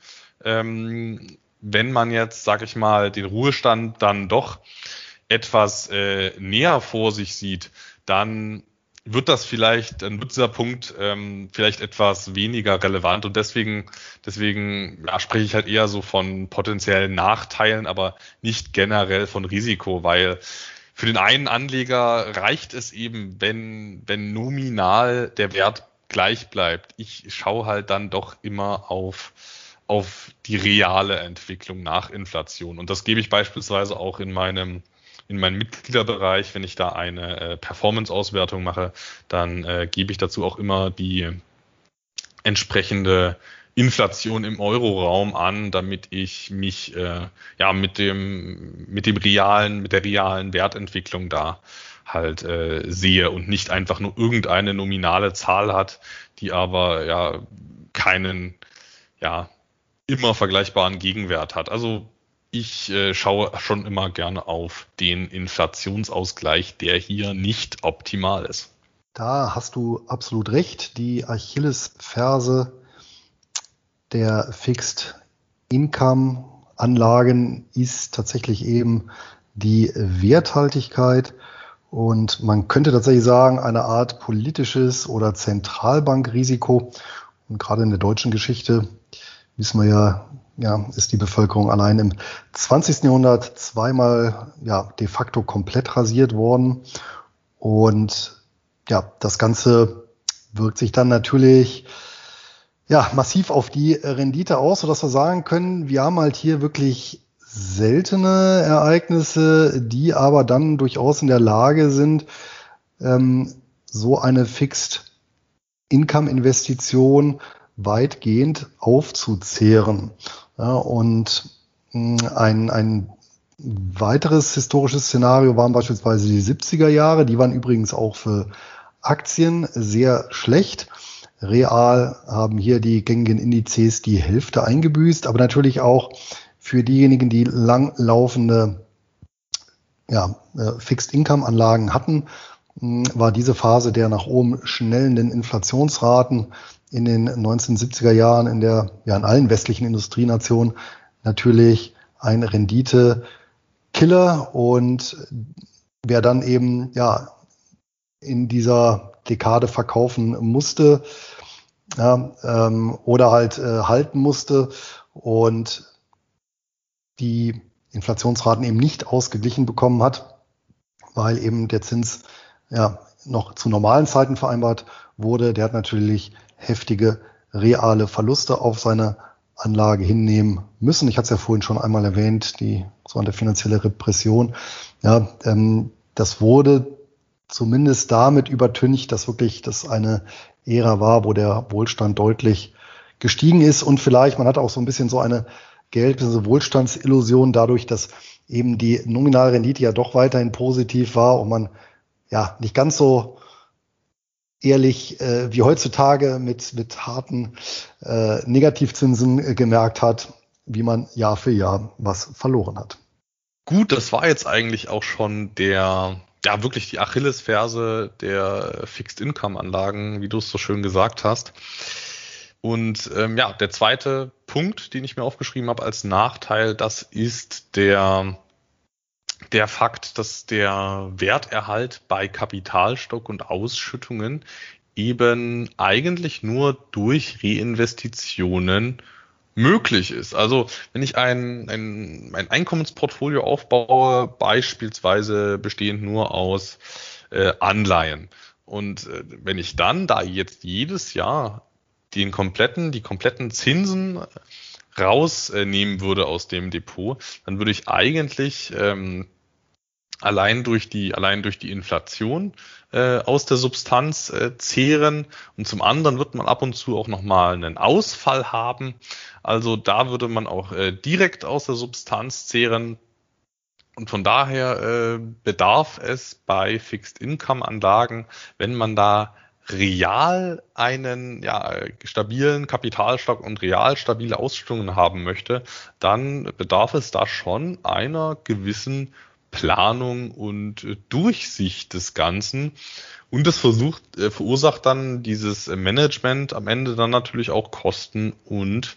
Ähm, wenn man jetzt, sag ich mal, den Ruhestand dann doch etwas äh, näher vor sich sieht, dann wird das vielleicht, dann wird dieser Punkt ähm, vielleicht etwas weniger relevant und deswegen, deswegen ja, spreche ich halt eher so von potenziellen Nachteilen, aber nicht generell von Risiko, weil für den einen Anleger reicht es eben, wenn, wenn nominal der Wert gleich bleibt. Ich schaue halt dann doch immer auf, auf die reale Entwicklung nach Inflation. Und das gebe ich beispielsweise auch in meinem, in meinem Mitgliederbereich, wenn ich da eine äh, Performance-Auswertung mache, dann äh, gebe ich dazu auch immer die entsprechende Inflation im Euroraum an, damit ich mich äh, ja mit dem mit dem realen mit der realen Wertentwicklung da halt äh, sehe und nicht einfach nur irgendeine nominale Zahl hat, die aber ja keinen ja immer vergleichbaren Gegenwert hat. Also ich äh, schaue schon immer gerne auf den Inflationsausgleich, der hier nicht optimal ist. Da hast du absolut recht. Die Achillesferse der Fixed Income Anlagen ist tatsächlich eben die Werthaltigkeit. Und man könnte tatsächlich sagen, eine Art politisches oder Zentralbankrisiko. Und gerade in der deutschen Geschichte wissen wir ja, ja, ist die Bevölkerung allein im zwanzigsten Jahrhundert zweimal ja de facto komplett rasiert worden. Und ja, das Ganze wirkt sich dann natürlich ja massiv auf die Rendite aus, sodass wir sagen können, wir haben halt hier wirklich seltene Ereignisse, die aber dann durchaus in der Lage sind, ähm, so eine Fixed-Income-Investition weitgehend aufzuzehren. Ja, und mh, ein, ein weiteres historisches Szenario waren beispielsweise die siebziger Jahre. Die waren übrigens auch für Aktien sehr schlecht. Real haben hier die gängigen Indizes die Hälfte eingebüßt, aber natürlich auch für diejenigen, die langlaufende ja, Fixed-Income-Anlagen hatten, war diese Phase der nach oben schnellenden Inflationsraten in den neunzehnhundertsiebziger Jahren in der ja in allen westlichen Industrienationen natürlich ein Rendite-Killer. Und wer dann eben ja in dieser Dekade verkaufen musste, ja, ähm, oder halt äh, halten musste und die Inflationsraten eben nicht ausgeglichen bekommen hat, weil eben der Zins ja noch zu normalen Zeiten vereinbart wurde, der hat natürlich heftige reale Verluste auf seine Anlage hinnehmen müssen. Ich hatte es ja vorhin schon einmal erwähnt, die sogenannte finanzielle Repression. Ja, ähm, das wurde zumindest damit übertüncht, dass wirklich das eine Ära war, wo der Wohlstand deutlich gestiegen ist und vielleicht, man hat auch so ein bisschen so eine Geld- bzw. Wohlstandsillusion dadurch, dass eben die nominale Rendite ja doch weiterhin positiv war und man ja nicht ganz so ehrlich äh, wie heutzutage mit, mit harten äh, Negativzinsen äh, gemerkt hat, wie man Jahr für Jahr was verloren hat. Gut, das war jetzt eigentlich auch schon der, ja wirklich die Achillesferse der Fixed-Income-Anlagen, wie du es so schön gesagt hast. Und ähm, ja, der zweite Punkt, den ich mir aufgeschrieben habe als Nachteil, das ist der der Fakt, dass der Werterhalt bei Kapitalstock und Ausschüttungen eben eigentlich nur durch Reinvestitionen möglich ist. Also wenn ich ein, ein, ein Einkommensportfolio aufbaue, beispielsweise bestehend nur aus äh, Anleihen, und äh, wenn ich dann da jetzt jedes Jahr den kompletten, die kompletten Zinsen rausnehmen würde aus dem Depot, dann würde ich eigentlich ähm, allein durch die allein durch die Inflation äh, aus der Substanz äh, zehren, und zum anderen wird man ab und zu auch noch mal einen Ausfall haben. Also da würde man auch äh, direkt aus der Substanz zehren. Und von daher äh, bedarf es bei Fixed-Income-Anlagen, wenn man da real einen ja, stabilen Kapitalstock und real stabile Ausschüttungen haben möchte, dann bedarf es da schon einer gewissen Planung und äh, Durchsicht des Ganzen. Und das versucht, äh, verursacht dann dieses Management am Ende dann natürlich auch Kosten und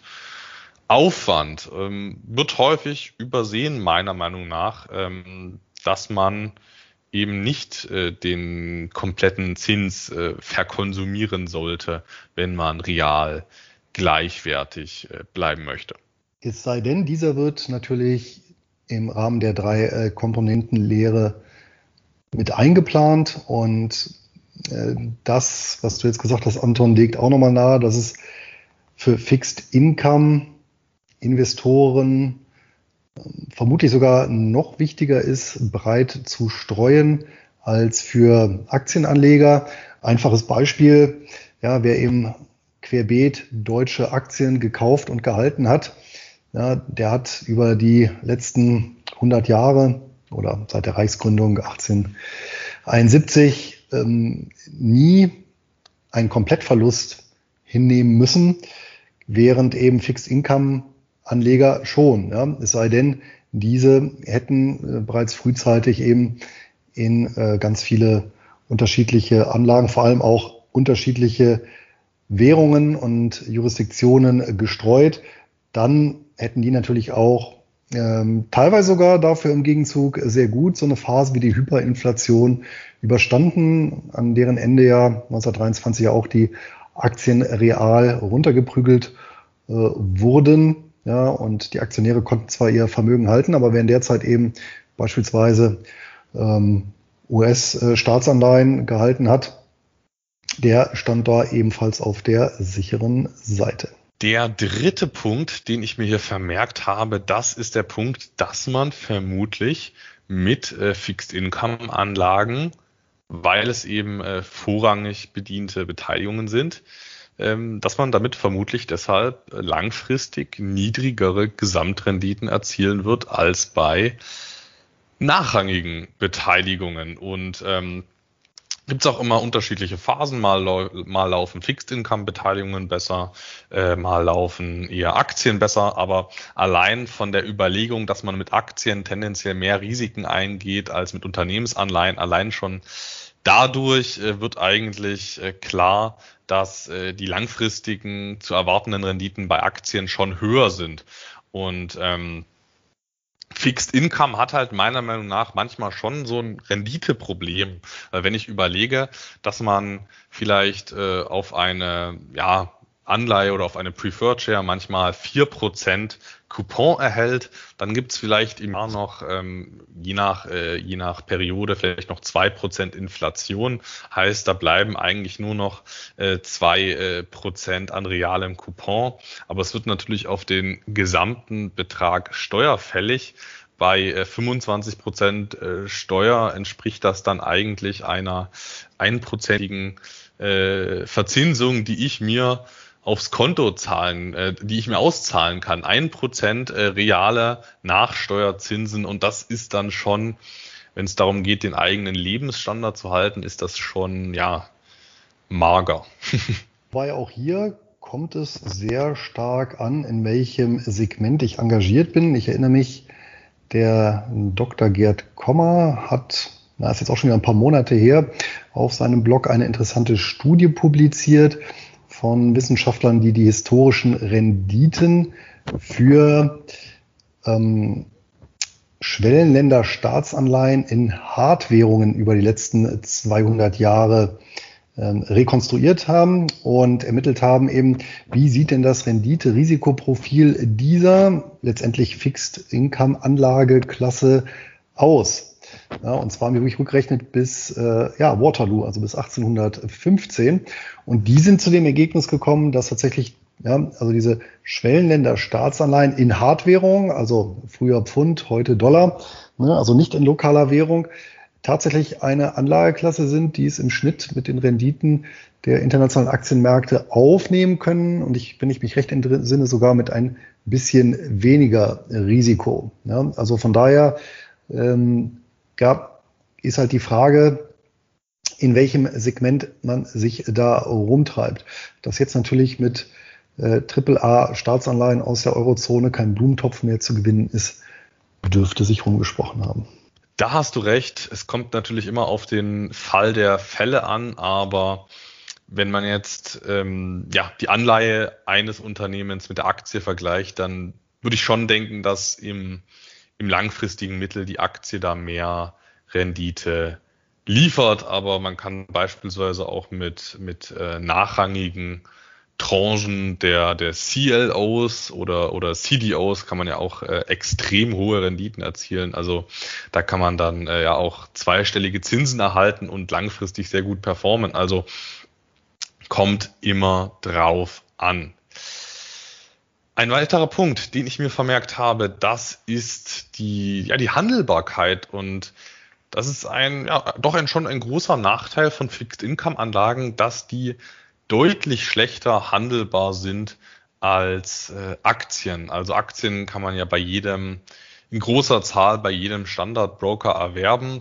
Aufwand. Ähm, wird häufig übersehen, meiner Meinung nach, ähm, dass man eben nicht äh, den kompletten Zins äh, verkonsumieren sollte, wenn man real gleichwertig äh, bleiben möchte. Es sei denn, dieser wird natürlich im Rahmen der drei äh, Komponentenlehre mit eingeplant, und äh, das, was du jetzt gesagt hast, Anton, legt auch nochmal nahe, dass es für Fixed Income Investoren vermutlich sogar noch wichtiger ist, breit zu streuen als für Aktienanleger. Einfaches Beispiel, ja, wer eben querbeet deutsche Aktien gekauft und gehalten hat, ja, der hat über die letzten hundert Jahre oder seit der Reichsgründung achtzehnhunderteinundsiebzig ähm, nie einen Komplettverlust hinnehmen müssen, während eben Fixed Income Anleger schon. Ja. Es sei denn, diese hätten äh, bereits frühzeitig eben in äh, ganz viele unterschiedliche Anlagen, vor allem auch unterschiedliche Währungen und Jurisdiktionen gestreut. Dann hätten die natürlich auch ähm, teilweise sogar dafür im Gegenzug sehr gut so eine Phase wie die Hyperinflation überstanden, an deren Ende ja neunzehnhundertdreiundzwanzig ja auch die Aktien real runtergeprügelt äh, wurden. Ja, und die Aktionäre konnten zwar ihr Vermögen halten, aber wer in der Zeit eben beispielsweise ähm, U S-Staatsanleihen gehalten hat, der stand da ebenfalls auf der sicheren Seite. Der dritte Punkt, den ich mir hier vermerkt habe, das ist der Punkt, dass man vermutlich mit äh, Fixed-Income-Anlagen, weil es eben äh, vorrangig bediente Beteiligungen sind, ähm, dass man damit vermutlich deshalb langfristig niedrigere Gesamtrenditen erzielen wird als bei nachrangigen Beteiligungen. Und ähm, gibt es auch immer unterschiedliche Phasen. Mal, mal laufen Fixed-Income-Beteiligungen besser, äh, mal laufen eher Aktien besser. Aber allein von der Überlegung, dass man mit Aktien tendenziell mehr Risiken eingeht als mit Unternehmensanleihen, allein schon dadurch äh, wird eigentlich äh, klar, dass äh, die langfristigen zu erwartenden Renditen bei Aktien schon höher sind. Und ähm, Fixed Income hat halt meiner Meinung nach manchmal schon so ein Renditeproblem. Weil wenn ich überlege, dass man vielleicht äh, auf eine ja Anleihe oder auf eine Preferred Share manchmal vier Prozent Coupon erhält. Dann gibt es vielleicht im Jahr noch, ähm, je nach, äh, je nach Periode, vielleicht noch zwei Prozent Inflation. Heißt, da bleiben eigentlich nur noch äh, zwei Prozent an realem Coupon. Aber es wird natürlich auf den gesamten Betrag steuerfällig. Bei äh, fünfundzwanzig Prozent äh, Steuer entspricht das dann eigentlich einer einprozentigen äh, Verzinsung, die ich mir aufs Konto zahlen, äh, die ich mir auszahlen kann. Ein Prozent äh, reale Nachsteuerzinsen, und das ist dann schon, wenn es darum geht, den eigenen Lebensstandard zu halten, ist das schon, ja, mager. Wobei auch hier kommt es sehr stark an, in welchem Segment ich engagiert bin. Ich erinnere mich, der Doktor Gerd Kommer hat, na, ist jetzt auch schon wieder ein paar Monate her, auf seinem Blog eine interessante Studie publiziert von Wissenschaftlern, die die historischen Renditen für ähm, Schwellenländer-Staatsanleihen in Hardwährungen über die letzten zweihundert Jahre ähm, rekonstruiert haben und ermittelt haben, eben, wie sieht denn das Rendite-Risikoprofil dieser letztendlich Fixed-Income-Anlageklasse aus? Ja, und zwar haben wir wirklich rückgerechnet bis äh, ja, Waterloo, also bis achtzehnhundertfünfzehn. Und die sind zu dem Ergebnis gekommen, dass tatsächlich ja, also diese Schwellenländer-Staatsanleihen in Hardwährung, also früher Pfund, heute Dollar, ne, also nicht in lokaler Währung, tatsächlich eine Anlageklasse sind, die es im Schnitt mit den Renditen der internationalen Aktienmärkte aufnehmen können. Und ich, wenn ich mich recht entsinne, sogar mit ein bisschen weniger Risiko. Ja, also von daher ähm, ja, ist halt die Frage, in welchem Segment man sich da rumtreibt. Das jetzt natürlich mit äh, Triple A Staatsanleihen aus der Eurozone kein Blumentopf mehr zu gewinnen ist, dürfte sich rumgesprochen haben. Da hast du recht. Es kommt natürlich immer auf den Fall der Fälle an, aber wenn man jetzt ähm, ja die Anleihe eines Unternehmens mit der Aktie vergleicht, dann würde ich schon denken, dass im, im langfristigen Mittel die Aktie da mehr Rendite liefert. Aber man kann beispielsweise auch mit, mit äh, nachrangigen Tranchen der, der C L Os oder, oder C D Os kann man ja auch äh, extrem hohe Renditen erzielen. Also da kann man dann äh, ja auch zweistellige Zinsen erhalten und langfristig sehr gut performen. Also kommt immer drauf an. Ein weiterer Punkt, den ich mir vermerkt habe, das ist die, ja, die Handelbarkeit, und das ist ein, ja, doch ein, schon ein großer Nachteil von Fixed-Income-Anlagen, dass die deutlich schlechter handelbar sind als äh, Aktien. Also Aktien kann man ja bei jedem, in großer Zahl bei jedem Standardbroker erwerben.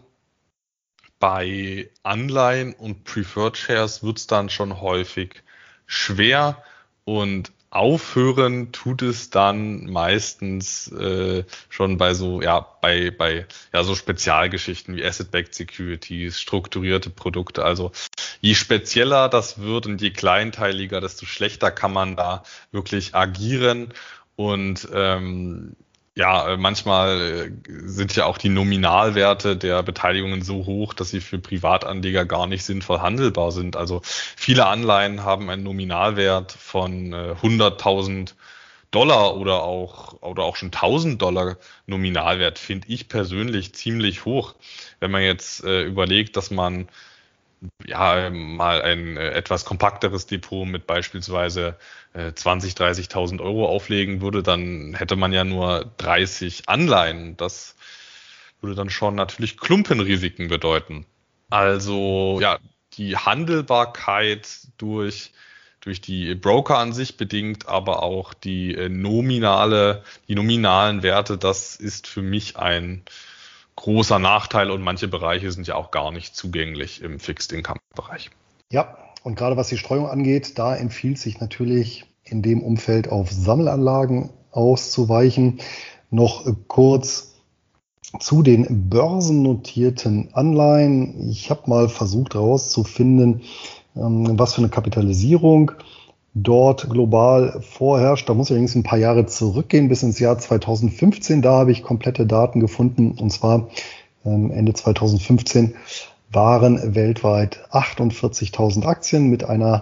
Bei Anleihen und Preferred Shares wird es dann schon häufig schwer, und aufhören tut es dann meistens äh, schon bei so ja bei bei ja so Spezialgeschichten wie Asset-Backed Securities, strukturierte Produkte. Also je spezieller das wird und je kleinteiliger, desto schlechter kann man da wirklich agieren. Und ähm, ja, manchmal sind ja auch die Nominalwerte der Beteiligungen so hoch, dass sie für Privatanleger gar nicht sinnvoll handelbar sind. Also viele Anleihen haben einen Nominalwert von äh, hunderttausend Dollar oder auch oder auch schon tausend Dollar Nominalwert, finde ich persönlich ziemlich hoch. Wenn man jetzt äh, überlegt, dass man ja mal ein äh, etwas kompakteres Depot mit beispielsweise äh, zwanzig, dreißigtausend Euro auflegen würde, dann hätte man ja nur dreißig Anleihen. Das würde dann schon natürlich Klumpenrisiken bedeuten. Also ja, die Handelbarkeit durch durch die Broker an sich bedingt, aber auch die äh, nominale, die nominalen Werte, das ist für mich ein großer Nachteil, und manche Bereiche sind ja auch gar nicht zugänglich im Fixed-Income-Bereich. Ja, und gerade was die Streuung angeht, da empfiehlt sich natürlich in dem Umfeld auf Sammelanlagen auszuweichen. Noch kurz zu den börsennotierten Anleihen. Ich habe mal versucht herauszufinden, was für eine Kapitalisierung dort global vorherrscht. Da muss ich allerdings ein paar Jahre zurückgehen, bis ins Jahr zweitausendfünfzehn. Da habe ich komplette Daten gefunden. Und zwar ähm, Ende zweitausendfünfzehn waren weltweit achtundvierzigtausend Aktien mit einer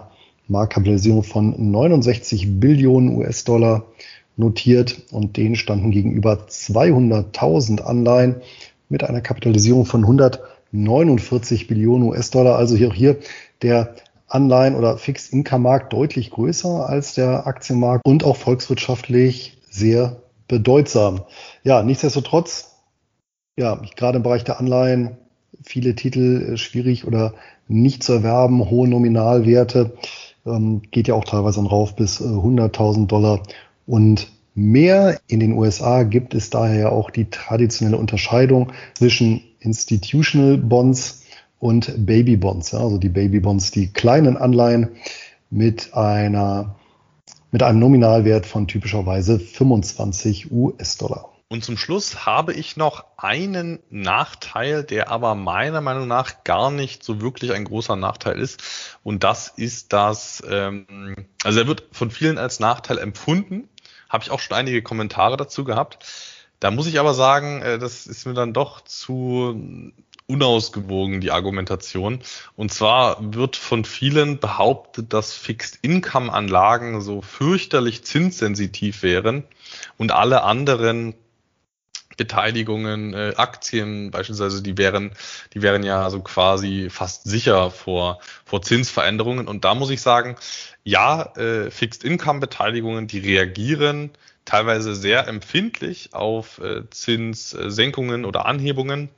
Marktkapitalisierung von neunundsechzig Billionen U S-Dollar notiert und denen standen gegenüber zweihunderttausend Anleihen mit einer Kapitalisierung von hundertneunundvierzig Billionen U S-Dollar. Also hier auch hier der Anleihen- oder Fixed-Income-Markt deutlich größer als der Aktienmarkt und auch volkswirtschaftlich sehr bedeutsam. Ja, nichtsdestotrotz, ja, gerade im Bereich der Anleihen viele Titel äh, schwierig oder nicht zu erwerben, hohe Nominalwerte, ähm, geht ja auch teilweise dann rauf bis äh, hunderttausend Dollar und mehr. In den U S A gibt es daher ja auch die traditionelle Unterscheidung zwischen Institutional Bonds und Baby Bonds. Ja, also die Baby Bonds, die kleinen Anleihen mit einer mit einem Nominalwert von typischerweise fünfundzwanzig U S-Dollar. Und zum Schluss habe ich noch einen Nachteil, der aber meiner Meinung nach gar nicht so wirklich ein großer Nachteil ist. Und das ist das, ähm, also er wird von vielen als Nachteil empfunden. Habe ich auch schon einige Kommentare dazu gehabt. Da muss ich aber sagen, äh, das ist mir dann doch zu unausgewogen, die Argumentation. Und zwar wird von vielen behauptet, dass Fixed-Income-Anlagen so fürchterlich zinssensitiv wären und alle anderen Beteiligungen, äh, Aktien beispielsweise, die wären, die wären ja so quasi fast sicher vor, vor Zinsveränderungen. Und da muss ich sagen, ja, äh, Fixed-Income-Beteiligungen, die reagieren teilweise sehr empfindlich auf äh, Zinssenkungen oder Anhebungen.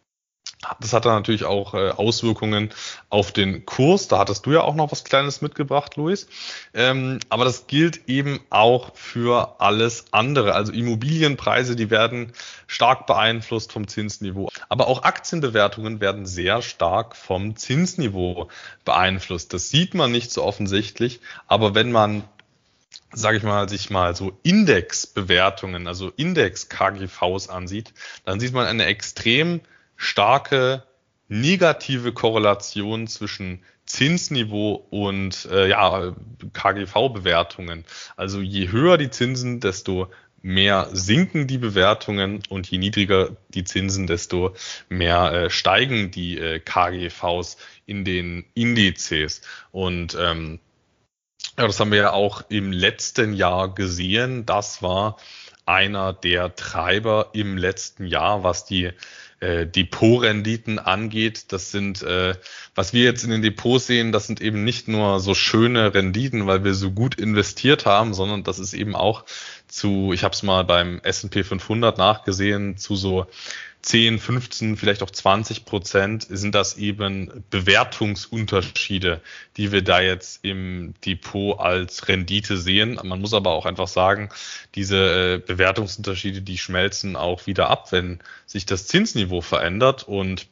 Das hat dann natürlich auch äh, Auswirkungen auf den Kurs. Da hattest du ja auch noch was Kleines mitgebracht, Luis. Ähm, aber das gilt eben auch für alles andere. Also Immobilienpreise, die werden stark beeinflusst vom Zinsniveau. Aber auch Aktienbewertungen werden sehr stark vom Zinsniveau beeinflusst. Das sieht man nicht so offensichtlich. Aber wenn man, sage ich mal, sich mal so Indexbewertungen, also Index-K G Vs ansieht, dann sieht man eine extrem starke negative Korrelation zwischen Zinsniveau und äh, ja, K G V-Bewertungen. Also je höher die Zinsen, desto mehr sinken die Bewertungen und je niedriger die Zinsen, desto mehr äh, steigen die äh, K G Vs in den Indizes. Und ähm, ja, das haben wir ja auch im letzten Jahr gesehen. Das war einer der Treiber im letzten Jahr, was die äh, Depotrenditen angeht. Das sind, äh, was wir jetzt in den Depots sehen, das sind eben nicht nur so schöne Renditen, weil wir so gut investiert haben, sondern das ist eben auch zu, ich habe es mal beim S und P fünfhundert nachgesehen, zu so zehn, fünfzehn, vielleicht auch zwanzig Prozent sind das eben Bewertungsunterschiede, die wir da jetzt im Depot als Rendite sehen. Man muss aber auch einfach sagen, diese Bewertungsunterschiede, die schmelzen auch wieder ab, wenn sich das Zinsniveau verändert. Und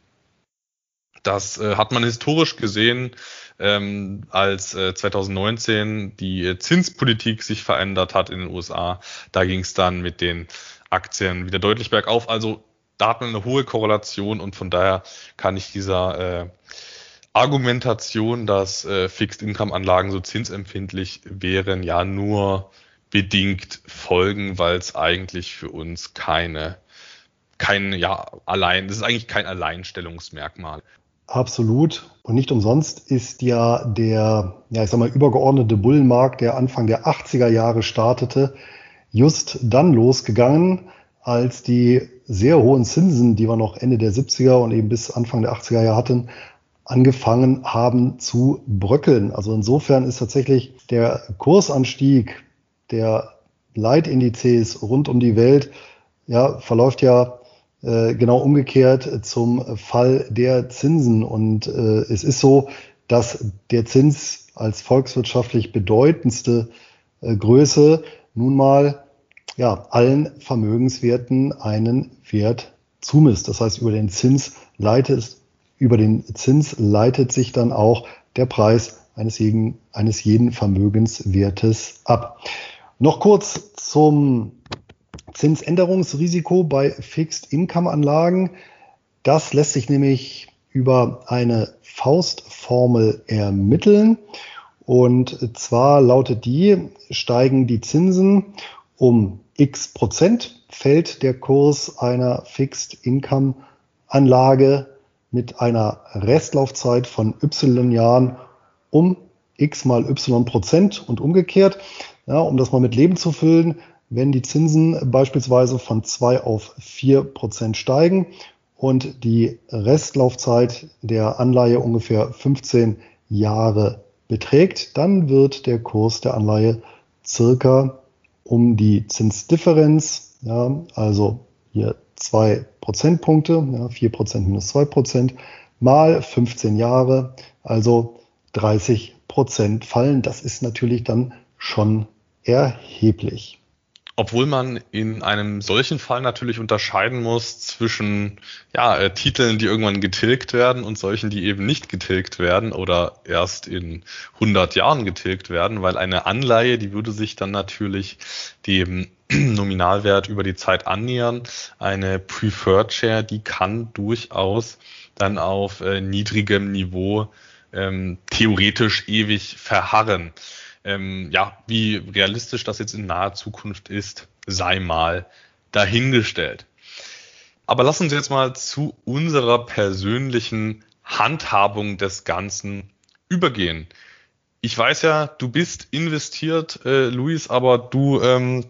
das hat man historisch gesehen, ähm, als äh, zwanzig neunzehn die Zinspolitik sich verändert hat in den U S A. Da ging es dann mit den Aktien wieder deutlich bergauf. Also da hat man eine hohe Korrelation und von daher kann ich dieser äh, Argumentation, dass äh, Fixed-Income-Anlagen so zinsempfindlich wären, ja nur bedingt folgen, weil es eigentlich für uns keine, kein, ja, allein, das ist eigentlich kein Alleinstellungsmerkmal. Absolut. Und nicht umsonst ist ja der, ja, ich sag mal, übergeordnete Bullenmarkt, der Anfang der achtziger Jahre startete, just dann losgegangen, als die sehr hohen Zinsen, die wir noch Ende der siebziger und eben bis Anfang der achtziger Jahre hatten, angefangen haben zu bröckeln. Also insofern ist tatsächlich der Kursanstieg der Leitindizes rund um die Welt, ja, verläuft ja äh, genau umgekehrt zum Fall der Zinsen. Und äh, es ist so, dass der Zins als volkswirtschaftlich bedeutendste äh, Größe nun mal ja, allen Vermögenswerten einen Wert zumisst. Das heißt, über den Zins leitet, über den Zins leitet sich dann auch der Preis eines jeden, eines jeden Vermögenswertes ab. Noch kurz zum Zinsänderungsrisiko bei Fixed-Income-Anlagen. Das lässt sich nämlich über eine Faustformel ermitteln. Und zwar lautet die, steigen die Zinsen um x Prozent, fällt der Kurs einer Fixed-Income-Anlage mit einer Restlaufzeit von y Jahren um x mal y Prozent und umgekehrt. Ja, um das mal mit Leben zu füllen, wenn die Zinsen beispielsweise von zwei auf vier Prozent steigen und die Restlaufzeit der Anleihe ungefähr fünfzehn Jahre beträgt, dann wird der Kurs der Anleihe circa um die Zinsdifferenz, ja, also hier zwei Prozentpunkte, ja, vier Prozent minus zwei Prozent, mal fünfzehn Jahre, also dreißig Prozent fallen. Das ist natürlich dann schon erheblich. Obwohl man in einem solchen Fall natürlich unterscheiden muss zwischen ja, äh, Titeln, die irgendwann getilgt werden und solchen, die eben nicht getilgt werden oder erst in hundert Jahren getilgt werden, weil eine Anleihe, die würde sich dann natürlich dem Nominalwert über die Zeit annähern. Eine Preferred Share, die kann durchaus dann auf äh, niedrigem Niveau ähm, theoretisch ewig verharren. Ähm, ja, wie realistisch das jetzt in naher Zukunft ist, sei mal dahingestellt. Aber lass uns jetzt mal zu unserer persönlichen Handhabung des Ganzen übergehen. Ich weiß ja, du bist investiert, äh, Luis, aber du ähm,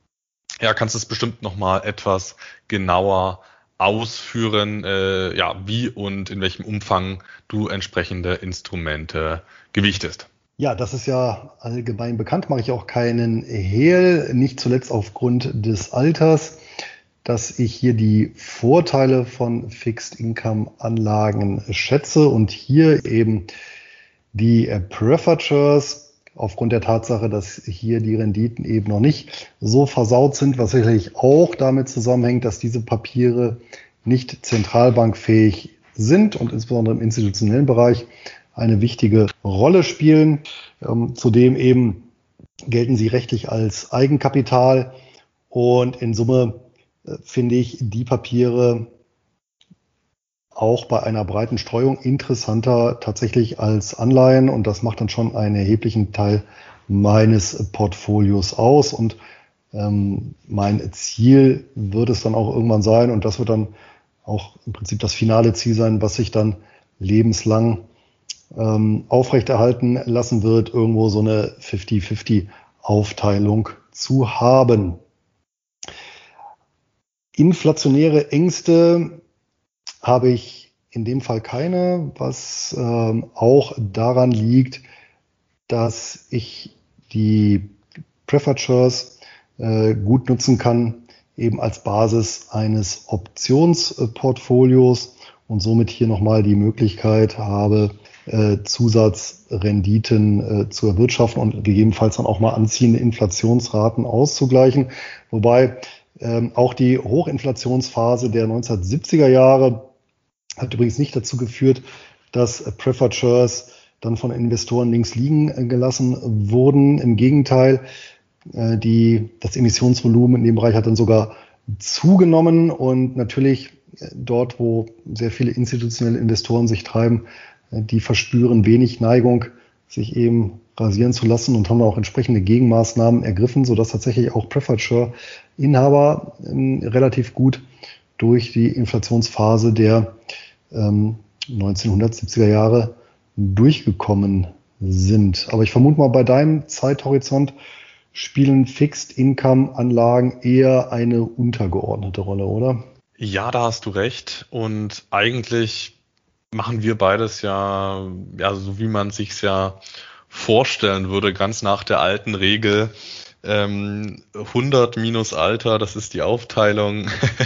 ja, kannst es bestimmt noch mal etwas genauer ausführen, äh, ja, wie und in welchem Umfang du entsprechende Instrumente gewichtest. Ja, das ist ja allgemein bekannt, mache ich auch keinen Hehl, nicht zuletzt aufgrund des Alters, dass ich hier die Vorteile von Fixed-Income-Anlagen schätze und hier eben die Preferred Shares aufgrund der Tatsache, dass hier die Renditen eben noch nicht so versaut sind, was sicherlich auch damit zusammenhängt, dass diese Papiere nicht zentralbankfähig sind und insbesondere im institutionellen Bereich eine wichtige Rolle spielen. Ähm, zudem eben gelten sie rechtlich als Eigenkapital und in Summe äh, finde ich die Papiere auch bei einer breiten Streuung interessanter tatsächlich als Anleihen und das macht dann schon einen erheblichen Teil meines Portfolios aus und ähm, mein Ziel wird es dann auch irgendwann sein und das wird dann auch im Prinzip das finale Ziel sein, was sich dann lebenslang ähm, aufrechterhalten lassen wird, irgendwo so eine fünfzig fünfzig Aufteilung zu haben. Inflationäre Ängste habe ich in dem Fall keine, was ähm, auch daran liegt, dass ich die Preferred Shares äh, gut nutzen kann, eben als Basis eines Optionsportfolios und somit hier nochmal die Möglichkeit habe, äh, Zusatzrenditen äh, zu erwirtschaften und gegebenenfalls dann auch mal anziehende Inflationsraten auszugleichen. Wobei ähm, auch die Hochinflationsphase der neunzehnhundertsiebziger Jahre hat übrigens nicht dazu geführt, dass Preferred Shares dann von Investoren links liegen gelassen wurden. Im Gegenteil, äh, die, das Emissionsvolumen in dem Bereich hat dann sogar zugenommen und natürlich dort, wo sehr viele institutionelle Investoren sich treiben, die verspüren wenig Neigung, sich eben rasieren zu lassen und haben auch entsprechende Gegenmaßnahmen ergriffen, sodass tatsächlich auch Preferred Share Inhaber ähm, relativ gut durch die Inflationsphase der ähm, neunzehnhundertsiebziger Jahre durchgekommen sind. Aber ich vermute mal, bei deinem Zeithorizont spielen Fixed-Income-Anlagen eher eine untergeordnete Rolle, oder? Ja, da hast du recht. Und eigentlich machen wir beides ja, ja, so wie man sich's ja vorstellen würde, ganz nach der alten Regel. Ähm, hundert minus Alter, das ist die Aufteilung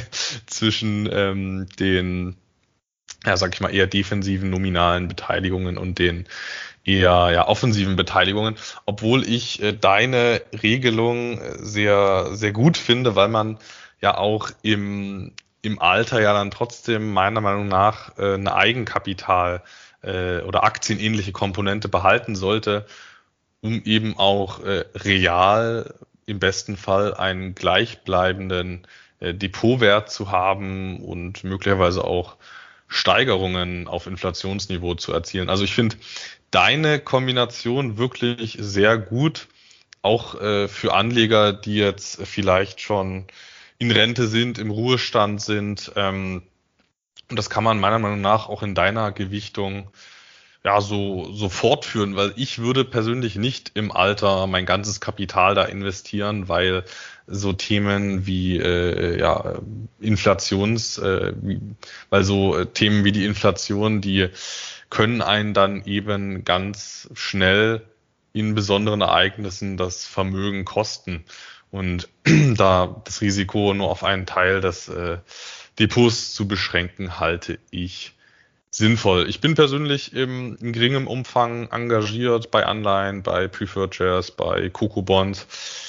zwischen ähm, den, ja, sag ich mal, eher defensiven nominalen Beteiligungen und den eher ja, offensiven Beteiligungen, obwohl ich äh, deine Regelung sehr, sehr gut finde, weil man ja auch im, im Alter ja dann trotzdem meiner Meinung nach äh, eine Eigenkapital äh, oder aktienähnliche Komponente behalten sollte, um eben auch äh, real im besten Fall einen gleichbleibenden äh, Depotwert zu haben und möglicherweise auch Steigerungen auf Inflationsniveau zu erzielen. Also ich finde deine Kombination wirklich sehr gut, auch äh, für Anleger, die jetzt vielleicht schon in Rente sind, im Ruhestand sind. Ähm, und das kann man meiner Meinung nach auch in deiner Gewichtung ja, so, so fortführen, weil ich würde persönlich nicht im Alter mein ganzes Kapital da investieren, weil so Themen wie äh, ja, Inflations, äh, wie, weil so äh, Themen wie die Inflation, die können einen dann eben ganz schnell in besonderen Ereignissen das Vermögen kosten. Und da das Risiko nur auf einen Teil des äh, Depots zu beschränken, halte ich sinnvoll. Ich bin persönlich im, in geringem Umfang engagiert bei Anleihen, bei Preferred Shares, bei Coco Bonds.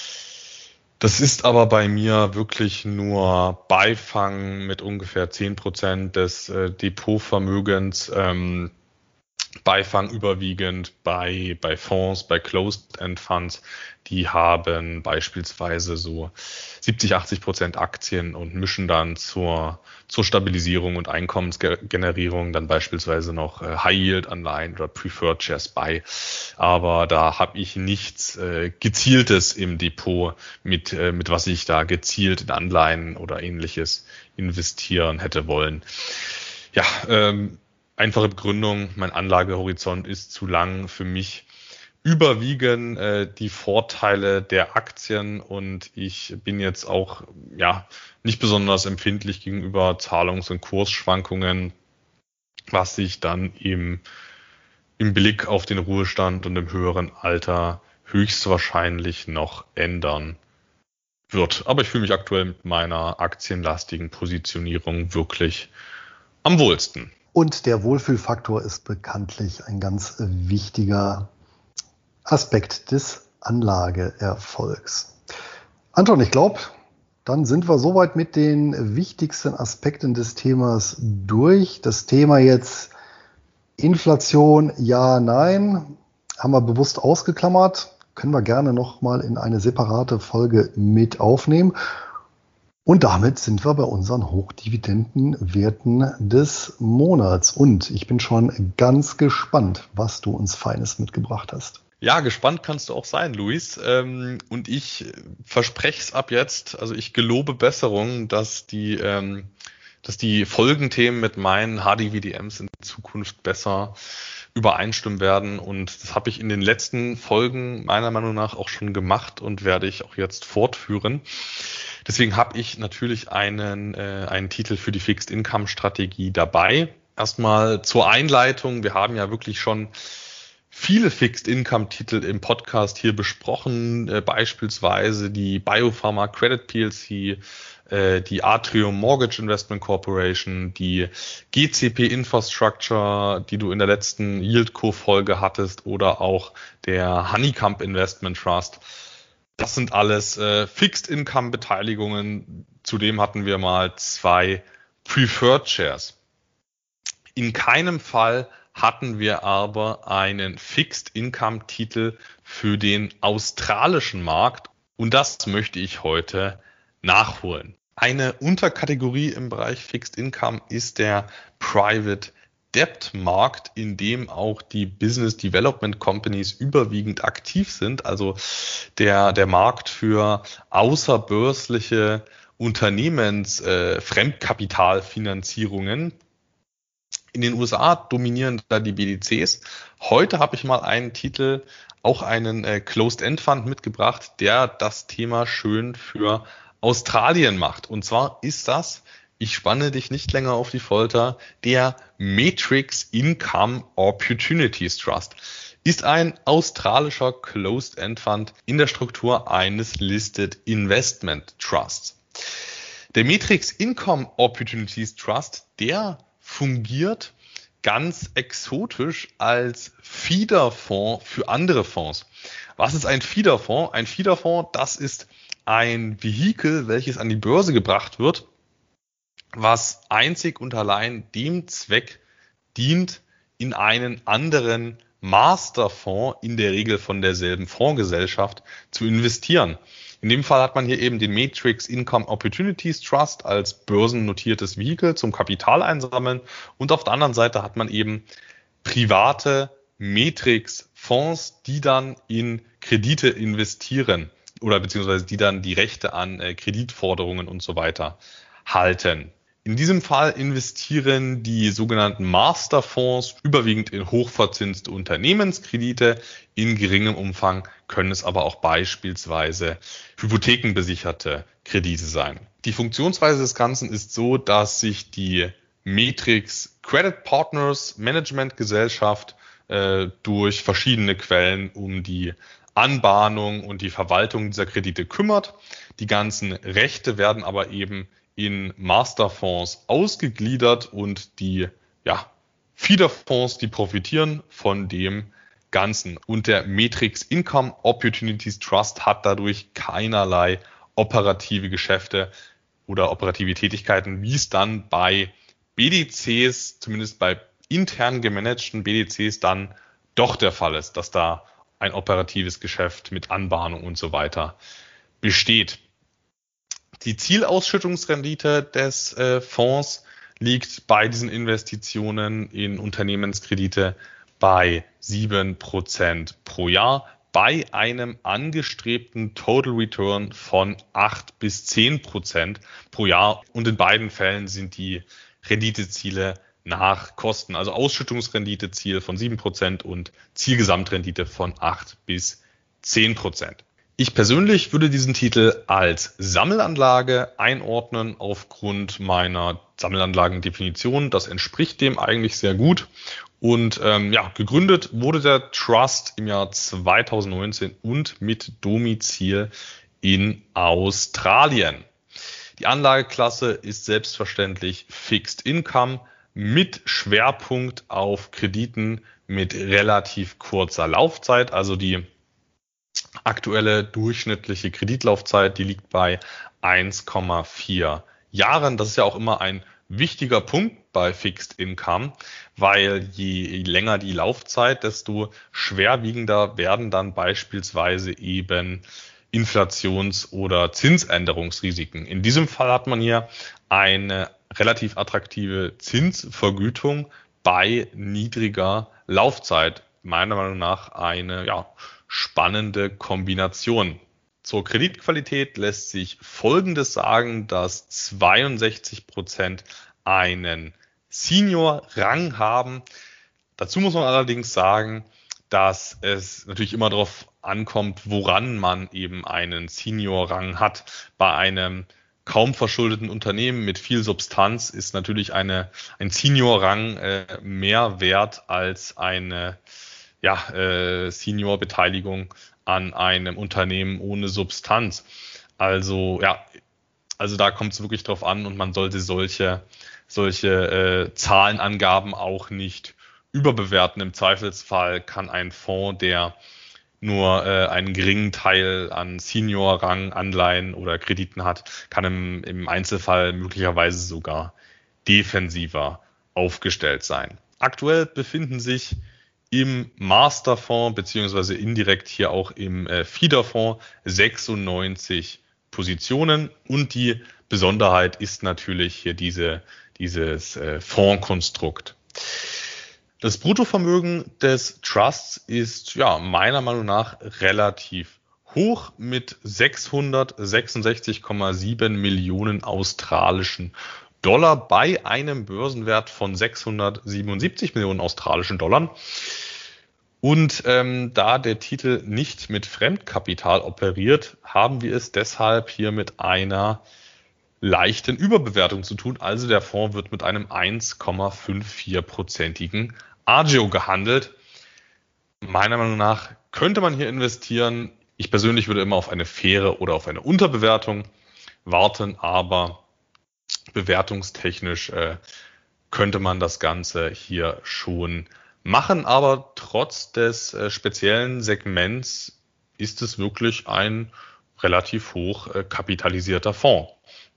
Das ist aber bei mir wirklich nur Beifang mit ungefähr zehn Prozent des äh, Depotvermögens. Ähm, Beifang überwiegend bei, bei Fonds, bei Closed-End Funds. Die haben beispielsweise so siebzig, achtzig Prozent Aktien und mischen dann zur, zur Stabilisierung und Einkommensgenerierung dann beispielsweise noch äh, High-Yield-Anleihen oder Preferred Shares bei. Aber da habe ich nichts äh, Gezieltes im Depot, mit, äh, mit was ich da gezielt in Anleihen oder ähnliches investieren hätte wollen. Ja, ähm, einfache Begründung, mein Anlagehorizont ist zu lang für mich. Überwiegen äh, die Vorteile der Aktien und ich bin jetzt auch ja nicht besonders empfindlich gegenüber Zahlungs- und Kursschwankungen, was sich dann im, im Blick auf den Ruhestand und im höheren Alter höchstwahrscheinlich noch ändern wird. Aber ich fühle mich aktuell mit meiner aktienlastigen Positionierung wirklich am wohlsten. Und der Wohlfühlfaktor ist bekanntlich ein ganz wichtiger Aspekt des Anlageerfolgs. Anton, ich glaube, dann sind wir soweit mit den wichtigsten Aspekten des Themas durch. Das Thema jetzt Inflation, ja, nein, haben wir bewusst ausgeklammert. Können wir gerne nochmal in eine separate Folge mit aufnehmen. Und damit sind wir bei unseren Hochdividendenwerten des Monats. Und ich bin schon ganz gespannt, was du uns Feines mitgebracht hast. Ja, gespannt kannst du auch sein, Luis. Und ich verspreche es ab jetzt, also ich gelobe Besserung, dass die, dass die Folgenthemen mit meinen H D V D Ms in Zukunft besser übereinstimmen werden. Und das habe ich in den letzten Folgen meiner Meinung nach auch schon gemacht und werde ich auch jetzt fortführen. Deswegen habe ich natürlich einen, äh, einen Titel für die Fixed-Income-Strategie dabei. Erstmal zur Einleitung. Wir haben ja wirklich schon viele Fixed-Income-Titel im Podcast hier besprochen, äh, beispielsweise die Biopharma Credit P L C, äh, die Atrium Mortgage Investment Corporation, die G C P Infrastructure, die du in der letzten Yieldco-Folge hattest, oder auch der Honeycomb Investment Trust. Das sind alles äh, Fixed-Income-Beteiligungen. Zudem hatten wir mal zwei Preferred Shares. In keinem Fall hatten wir aber einen Fixed-Income-Titel für den australischen Markt. Und das möchte ich heute nachholen. Eine Unterkategorie im Bereich Fixed Income ist der Private Debt-Markt, in dem auch die Business Development Companies überwiegend aktiv sind, also der, der Markt für außerbörsliche Unternehmens äh, Fremdkapitalfinanzierungen. In den U S A dominieren da die B D Cs. Heute habe ich mal einen Titel, auch einen äh, Closed-End-Fund mitgebracht, der das Thema schön für Australien macht. Und zwar ist das, ich spanne dich nicht länger auf die Folter, der Matrix Income Opportunities Trust. Ist ein australischer Closed-End-Fund in der Struktur eines Listed Investment Trusts. Der Matrix Income Opportunities Trust, der fungiert ganz exotisch als Feederfonds für andere Fonds. Was ist ein Feederfonds? Ein Feederfonds, das ist ein Vehikel, welches an die Börse gebracht wird, was einzig und allein dem Zweck dient, in einen anderen Masterfonds, in der Regel von derselben Fondsgesellschaft, zu investieren. In dem Fall hat man hier eben den Matrix Income Opportunities Trust als börsennotiertes Vehikel zum Kapital einsammeln, und auf der anderen Seite hat man eben private Matrix-Fonds, die dann in Kredite investieren oder beziehungsweise die dann die Rechte an äh, Kreditforderungen und so weiter halten. In diesem Fall investieren die sogenannten Masterfonds überwiegend in hochverzinste Unternehmenskredite. In geringem Umfang können es aber auch beispielsweise hypothekenbesicherte Kredite sein. Die Funktionsweise des Ganzen ist so, dass sich die Matrix Credit Partners Management Gesellschaft äh, durch verschiedene Quellen um die Anbahnung und die Verwaltung dieser Kredite kümmert. Die ganzen Rechte werden aber eben in Masterfonds ausgegliedert und die ja, Feederfonds, die profitieren von dem Ganzen. Und der Matrix Income Opportunities Trust hat dadurch keinerlei operative Geschäfte oder operative Tätigkeiten, wie es dann bei B D Cs, zumindest bei intern gemanagten B D Cs, dann doch der Fall ist, dass da ein operatives Geschäft mit Anbahnung und so weiter besteht. Die Zielausschüttungsrendite des äh, Fonds liegt bei diesen Investitionen in Unternehmenskredite bei sieben Prozent pro Jahr, bei einem angestrebten Total Return von acht bis zehn Prozent pro Jahr. Und in beiden Fällen sind die Renditeziele nach Kosten, also Ausschüttungsrenditeziel von sieben Prozent und Zielgesamtrendite von acht bis zehn Prozent. Ich persönlich würde diesen Titel als Sammelanlage einordnen aufgrund meiner Sammelanlagendefinition. Das entspricht dem eigentlich sehr gut. Und ähm, ja, gegründet wurde der Trust im Jahr zweitausendneunzehn und mit Domizil in Australien. Die Anlageklasse ist selbstverständlich Fixed Income mit Schwerpunkt auf Krediten mit relativ kurzer Laufzeit, also die aktuelle durchschnittliche Kreditlaufzeit, die liegt bei eins Komma vier Jahren. Das ist ja auch immer ein wichtiger Punkt bei Fixed Income, weil je länger die Laufzeit, desto schwerwiegender werden dann beispielsweise eben Inflations- oder Zinsänderungsrisiken. In diesem Fall hat man hier eine relativ attraktive Zinsvergütung bei niedriger Laufzeit. Meiner Meinung nach eine ja, spannende Kombination. Zur Kreditqualität lässt sich Folgendes sagen, dass zweiundsechzig Prozent einen Senior-Rang haben. Dazu muss man allerdings sagen, dass es natürlich immer darauf ankommt, woran man eben einen Senior-Rang hat. Bei einem kaum verschuldeten Unternehmen mit viel Substanz ist natürlich eine, ein Senior-Rang äh, mehr wert als eine ja, äh, Senior-Beteiligung an einem Unternehmen ohne Substanz. Also ja, also da kommt es wirklich drauf an und man sollte solche, solche äh, Zahlenangaben auch nicht überbewerten. Im Zweifelsfall kann ein Fonds, der nur äh, einen geringen Teil an Senior-Rang, Anleihen oder Krediten hat, kann im, im Einzelfall möglicherweise sogar defensiver aufgestellt sein. Aktuell befinden sich im Masterfonds beziehungsweise indirekt hier auch im äh, Feederfonds sechsundneunzig Positionen und die Besonderheit ist natürlich hier diese, dieses äh, Fondskonstrukt. Das Bruttovermögen des Trusts ist ja meiner Meinung nach relativ hoch mit sechshundertsechsundsechzig Komma sieben Millionen australischen Dollar bei einem Börsenwert von sechshundertsiebenundsiebzig Millionen australischen Dollar. Und ähm, da der Titel nicht mit Fremdkapital operiert, haben wir es deshalb hier mit einer leichten Überbewertung zu tun. Also der Fonds wird mit einem eins Komma vierundfünfzig-prozentigen Agio gehandelt. Meiner Meinung nach könnte man hier investieren. Ich persönlich würde immer auf eine faire oder auf eine Unterbewertung warten, aber bewertungstechnisch äh, könnte man das Ganze hier schon machen. Aber trotz des äh, speziellen Segments ist es wirklich ein relativ hoch äh, kapitalisierter Fonds.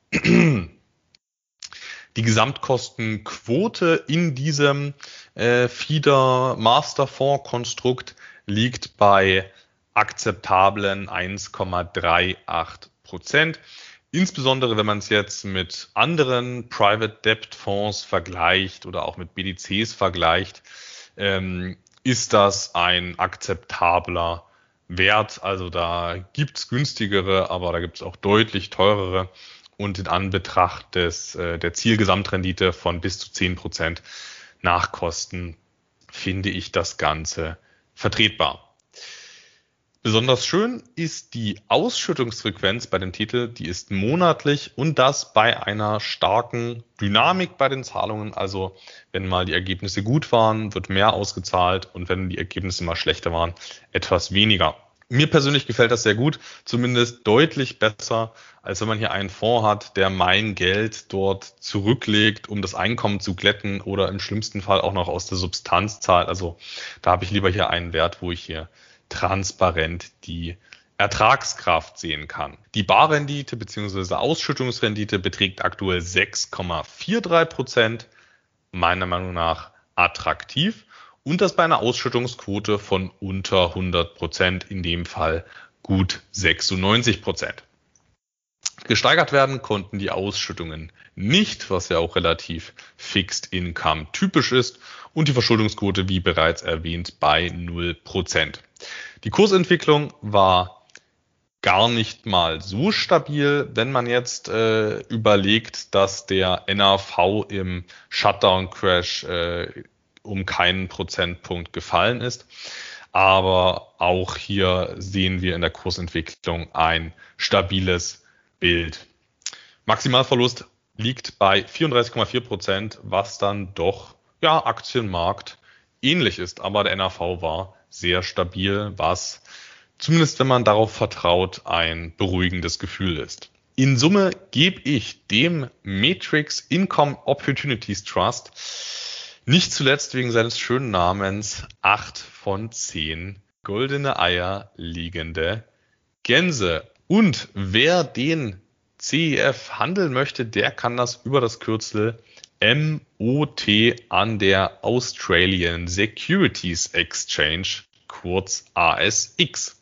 Die Gesamtkostenquote in diesem äh, Feeder-Masterfonds-Konstrukt liegt bei akzeptablen eins Komma achtunddreißig Prozent. Insbesondere wenn man es jetzt mit anderen Private Debt Fonds vergleicht oder auch mit B D Cs vergleicht, ähm, ist das ein akzeptabler Wert. Also da gibt es günstigere, aber da gibt es auch deutlich teurere. und in Anbetracht des, äh, der Zielgesamtrendite von bis zu zehn Prozent nach Kosten finde ich das Ganze vertretbar. Besonders schön ist die Ausschüttungsfrequenz bei dem Titel, die ist monatlich und das bei einer starken Dynamik bei den Zahlungen. Also wenn mal die Ergebnisse gut waren, wird mehr ausgezahlt und wenn die Ergebnisse mal schlechter waren, etwas weniger. Mir persönlich gefällt das sehr gut, zumindest deutlich besser, als wenn man hier einen Fonds hat, der mein Geld dort zurücklegt, um das Einkommen zu glätten oder im schlimmsten Fall auch noch aus der Substanz zahlt. Also da habe ich lieber hier einen Wert, wo ich hier transparent die Ertragskraft sehen kann. Die Barrendite bzw. Ausschüttungsrendite beträgt aktuell sechs Komma dreiundvierzig Prozent, meiner Meinung nach attraktiv. Und das bei einer Ausschüttungsquote von unter hundert Prozent, in dem Fall gut sechsundneunzig Prozent. Gesteigert werden konnten die Ausschüttungen nicht, was ja auch relativ Fixed Income typisch ist, und die Verschuldungsquote, wie bereits erwähnt, bei null Prozent. Die Kursentwicklung war gar nicht mal so stabil, wenn man jetzt äh, überlegt, dass der N A V im Shutdown-Crash äh, um keinen Prozentpunkt gefallen ist. Aber auch hier sehen wir in der Kursentwicklung ein stabiles Bild. Maximalverlust liegt bei vierunddreißig Komma vier Prozent, was dann doch ja Aktienmarkt ähnlich ist. Aber der N A V war sehr stabil, was zumindest wenn man darauf vertraut, ein beruhigendes Gefühl ist. In Summe gebe ich dem Matrix Income Opportunities Trust nicht zuletzt wegen seines schönen Namens acht von zehn goldene Eier liegende Gänse. Und wer den C E F handeln möchte, der kann das über das Kürzel M O T an der Australian Securities Exchange, kurz A S X.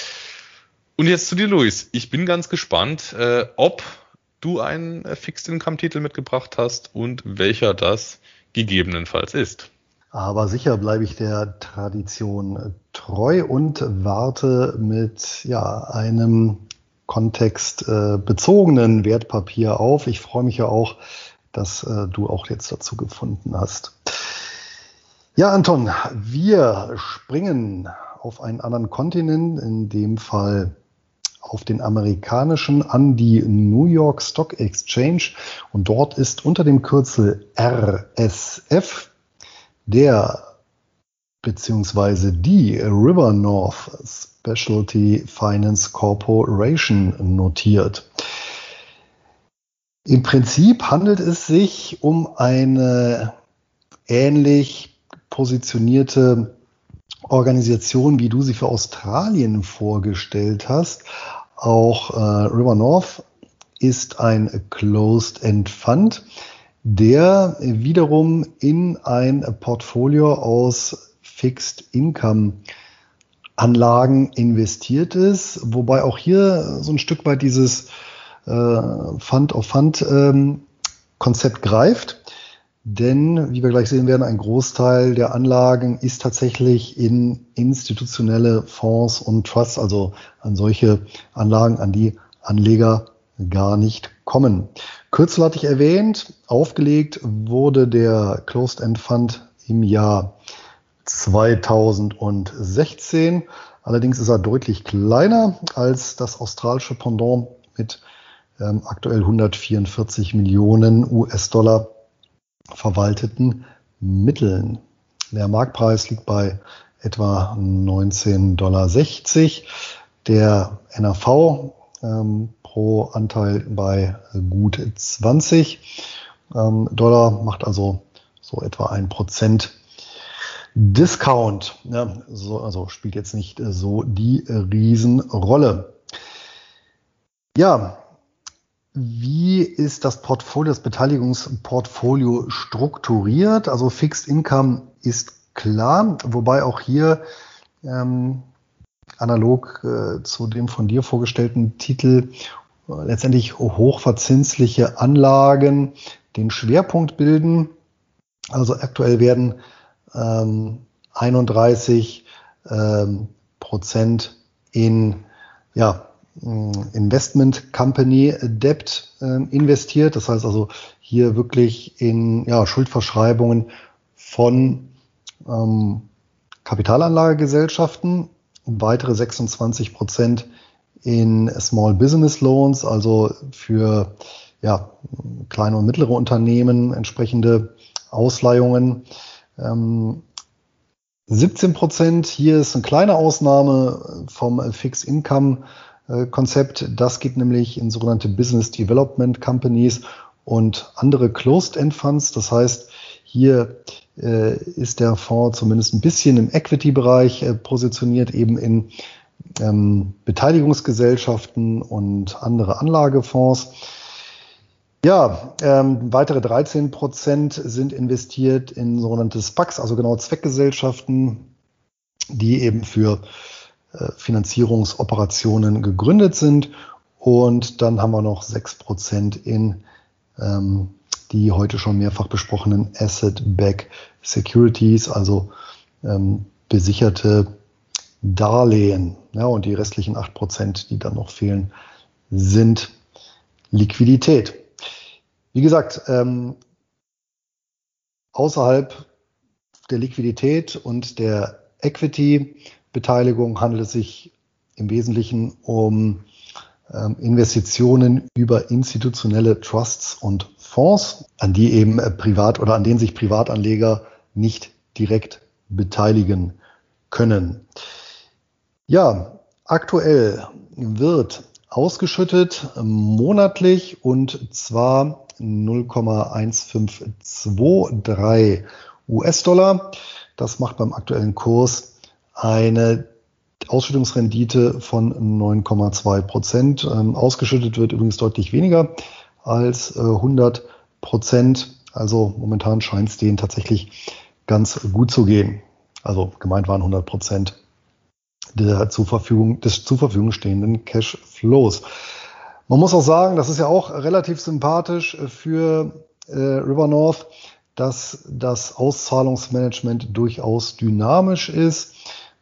Und jetzt zu dir, Luis. Ich bin ganz gespannt, äh, ob du einen Fixed Income Titel mitgebracht hast und welcher das gegebenenfalls ist. Aber sicher bleibe ich der Tradition treu und warte mit ja, einem kontextbezogenen Wertpapier auf. Ich freue mich ja auch, dass äh, du auch jetzt dazu gefunden hast. Ja, Anton, wir springen auf einen anderen Kontinent, in dem Fall auf den amerikanischen, an die New York Stock Exchange. Und dort ist unter dem Kürzel R S F der beziehungsweise die River North Specialty Finance Corporation notiert. Im Prinzip handelt es sich um eine ähnlich positionierte Organisation, wie du sie für Australien vorgestellt hast. Auch äh, River North ist ein Closed-End Fund, der wiederum in ein Portfolio aus Fixed Income Anlagen investiert ist, wobei auch hier so ein Stück weit dieses äh, Fund-of-Fund-Konzept ähm, greift. Denn, wie wir gleich sehen werden, ein Großteil der Anlagen ist tatsächlich in institutionelle Fonds und Trusts, also an solche Anlagen, an die Anleger gar nicht kommen. Kürzel hatte ich erwähnt, aufgelegt wurde der Closed-End Fund im Jahr zweitausendsechzehn. Allerdings ist er deutlich kleiner als das australische Pendant mit ähm, aktuell hundertvierundvierzig Millionen U S-Dollar verwalteten Mitteln. Der Marktpreis liegt bei etwa neunzehn Komma sechzig Dollar. Der N A V ähm, pro Anteil bei gut zwanzig ähm, Dollar, macht also so etwa ein Prozent Discount. Ja, so, also spielt jetzt nicht so die Riesenrolle. Ja, wie ist das Portfolio, das Beteiligungsportfolio strukturiert? Also Fixed Income ist klar, wobei auch hier ähm, analog äh, zu dem von dir vorgestellten Titel äh, letztendlich hochverzinsliche Anlagen den Schwerpunkt bilden. Also aktuell werden ähm, einunddreißig ähm, Prozent in ja, Investment Company Debt äh, investiert. Das heißt also hier wirklich in ja, Schuldverschreibungen von ähm, Kapitalanlagegesellschaften, weitere sechsundzwanzig Prozent in Small Business Loans, also für ja, kleine und mittlere Unternehmen entsprechende Ausleihungen. Ähm, siebzehn Prozent, hier ist eine kleine Ausnahme vom Fixed Income Konzept. Das geht nämlich in sogenannte Business Development Companies und andere Closed-End Funds. Das heißt, hier äh, ist der Fonds zumindest ein bisschen im Equity-Bereich äh, positioniert, eben in ähm, Beteiligungsgesellschaften und andere Anlagefonds. Ja, ähm, weitere dreizehn Prozent sind investiert in sogenannte S P A Cs, also genau Zweckgesellschaften, die eben für äh, Finanzierungsoperationen gegründet sind. Und dann haben wir noch sechs Prozent in ähm, die heute schon mehrfach besprochenen Asset-Backed Securities, also ähm, besicherte Darlehen. Ja, und die restlichen acht Prozent, die dann noch fehlen, sind Liquidität. Wie gesagt, ähm, außerhalb der Liquidität und der Equity-Beteiligung handelt es sich im Wesentlichen um ähm, Investitionen über institutionelle Trusts und Fonds, an die eben äh, privat oder an denen sich Privatanleger nicht direkt beteiligen können. Ja, aktuell wird ausgeschüttet monatlich und zwar null Komma eins fünf zwei drei US-Dollar. Das macht beim aktuellen Kurs eine Ausschüttungsrendite von neun Komma zwei Prozent. Ähm, ausgeschüttet wird übrigens deutlich weniger als äh, hundert Prozent. Also momentan scheint es denen tatsächlich ganz gut zu gehen. Also gemeint waren hundert Prozent der zur Verfügung, des zur Verfügung stehenden Cashflows. Man muss auch sagen, das ist ja auch relativ sympathisch für äh, River North, dass das Auszahlungsmanagement durchaus dynamisch ist.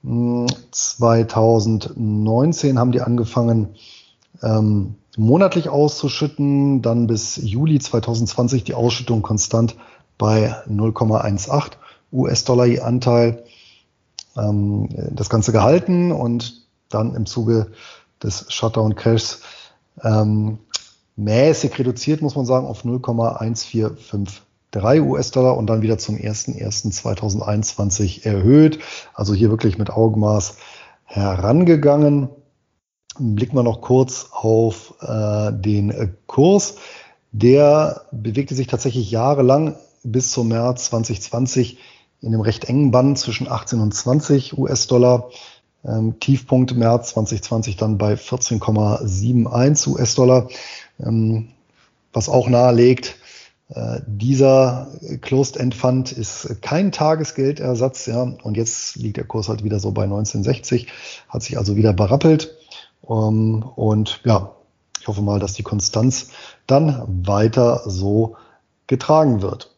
zwanzig neunzehn haben die angefangen, ähm, monatlich auszuschütten, dann bis Juli zwanzig zwanzig die Ausschüttung konstant bei null Komma achtzehn US-Dollar je Anteil. Ähm, das Ganze gehalten und dann im Zuge des Shutdown-Crashs ähm, mäßig reduziert, muss man sagen, auf null Komma eins vier fünf drei US-Dollar und dann wieder zum ersten ersten zweitausendeinundzwanzig erhöht. Also hier wirklich mit Augenmaß herangegangen. Blicken wir noch kurz auf äh, den Kurs. Der bewegte sich tatsächlich jahrelang bis zum März zwanzig zwanzig in einem recht engen Band zwischen achtzehn und zwanzig US-Dollar. Ähm, Tiefpunkt März zwanzig zwanzig dann bei vierzehn Komma einundsiebzig US-Dollar, ähm, was auch nahelegt, äh, dieser Closed-End-Fund ist kein Tagesgeldersatz, ja, und jetzt liegt der Kurs halt wieder so bei neunzehn sechzig, hat sich also wieder berappelt, ähm, und ja, ich hoffe mal, dass die Konstanz dann weiter so getragen wird.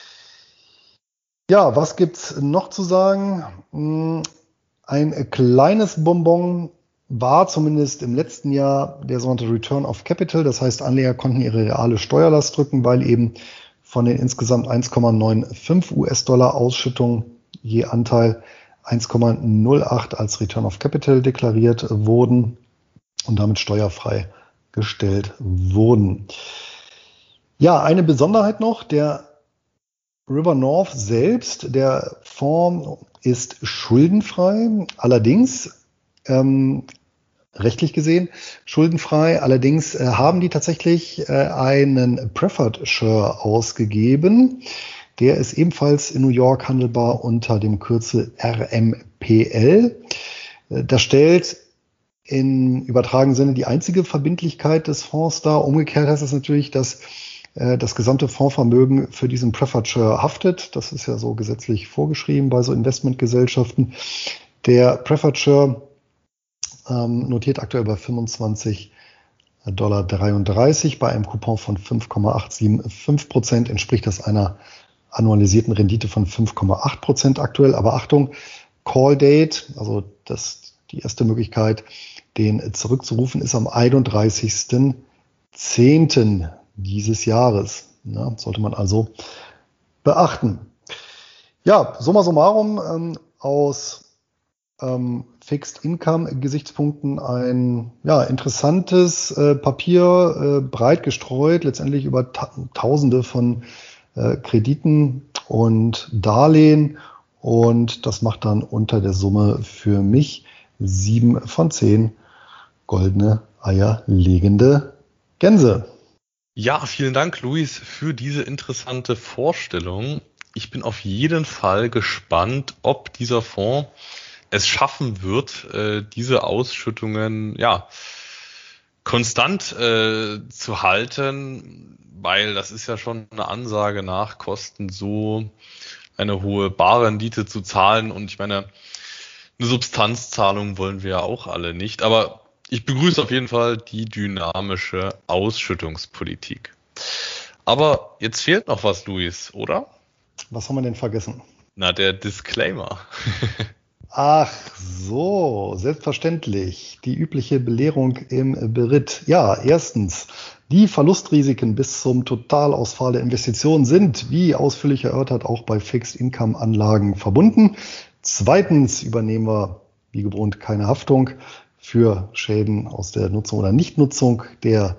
Ja, was gibt's noch zu sagen? Ein kleines Bonbon war zumindest im letzten Jahr der sogenannte Return of Capital. Das heißt, Anleger konnten ihre reale Steuerlast drücken, weil eben von den insgesamt eins Komma fünfundneunzig US-Dollar Ausschüttung je Anteil eins Komma null acht als Return of Capital deklariert wurden und damit steuerfrei gestellt wurden. Ja, eine Besonderheit noch, der River North selbst, der Fonds ist schuldenfrei, allerdings ähm, rechtlich gesehen schuldenfrei, allerdings äh, haben die tatsächlich äh, einen Preferred Share ausgegeben. Der ist ebenfalls in New York handelbar unter dem Kürzel R M P L. Äh, das stellt in übertragenen Sinne die einzige Verbindlichkeit des Fonds dar. Umgekehrt heißt das natürlich, dass das gesamte Fondsvermögen für diesen Preferred Share haftet. Das ist ja so gesetzlich vorgeschrieben bei so Investmentgesellschaften. Der Preferred Share ähm, notiert aktuell bei fünfundzwanzig Komma dreiunddreißig Dollar bei einem Coupon von fünf Komma achthundertfünfundsiebzig Prozent. Entspricht das einer annualisierten Rendite von fünf Komma acht Prozent aktuell. Aber Achtung, Call Date, also das die erste Möglichkeit, den zurückzurufen ist am einunddreißigsten zehnten dieses Jahres. Ja, sollte man also beachten. Ja, summa summarum, ähm, aus ähm, Fixed Income Gesichtspunkten ein ja, interessantes äh, Papier, äh, breit gestreut, letztendlich über ta- Tausende von äh, Krediten und Darlehen. Und das macht dann unter der Summe für mich sieben von zehn goldene Eier legende Gänse. Ja, vielen Dank, Luis, für diese interessante Vorstellung. Ich bin auf jeden Fall gespannt, ob dieser Fonds es schaffen wird, äh, diese Ausschüttungen ja konstant äh, zu halten, weil das ist ja schon eine Ansage nach Kosten, so eine hohe Barrendite zu zahlen. Und ich meine, eine Substanzzahlung wollen wir ja auch alle nicht. Aber ich begrüße auf jeden Fall die dynamische Ausschüttungspolitik. Aber jetzt fehlt noch was, Luis, oder? Was haben wir denn vergessen? Na, der Disclaimer. Ach so, selbstverständlich. Die übliche Belehrung im Beritt. Ja, erstens, die Verlustrisiken bis zum Totalausfall der Investition sind, wie ausführlich erörtert, auch bei Fixed-Income-Anlagen verbunden. Zweitens übernehmen wir, wie gewohnt, keine Haftung für Schäden aus der Nutzung oder Nichtnutzung der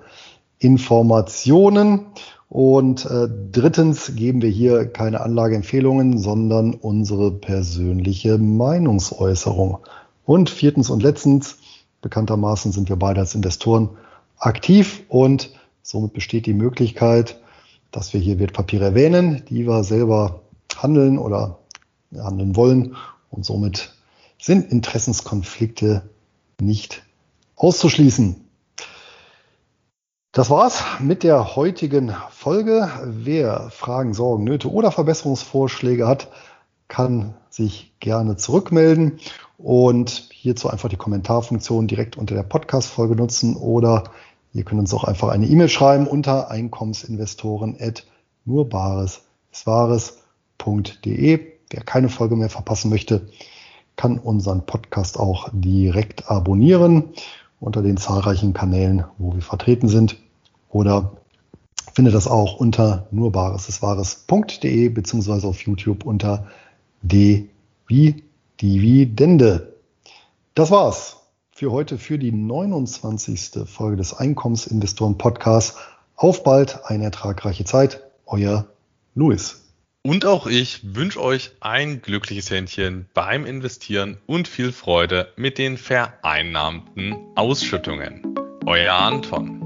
Informationen. Und äh, drittens geben wir hier keine Anlageempfehlungen, sondern unsere persönliche Meinungsäußerung. Und viertens und letztens, bekanntermaßen sind wir beide als Investoren aktiv und somit besteht die Möglichkeit, dass wir hier Wertpapiere erwähnen, die wir selber handeln oder handeln wollen. Und somit sind Interessenskonflikte nicht auszuschließen. Das war's mit der heutigen Folge. Wer Fragen, Sorgen, Nöte oder Verbesserungsvorschläge hat, kann sich gerne zurückmelden und hierzu einfach die Kommentarfunktion direkt unter der Podcast-Folge nutzen oder ihr könnt uns auch einfach eine E-Mail schreiben unter einkommensinvestoren at nurbareswahres punkt de. Wer keine Folge mehr verpassen möchte, kann unseren Podcast auch direkt abonnieren unter den zahlreichen Kanälen, wo wir vertreten sind, oder findet das auch unter nurbareswahres punkt de beziehungsweise auf YouTube unter D wie Dividende. Das war's für heute, für die neunundzwanzigste Folge des Einkommensinvestoren-Podcasts. Auf bald, eine ertragreiche Zeit. Euer Luis. Und auch ich wünsche euch ein glückliches Händchen beim Investieren und viel Freude mit den vereinnahmten Ausschüttungen. Euer Anton.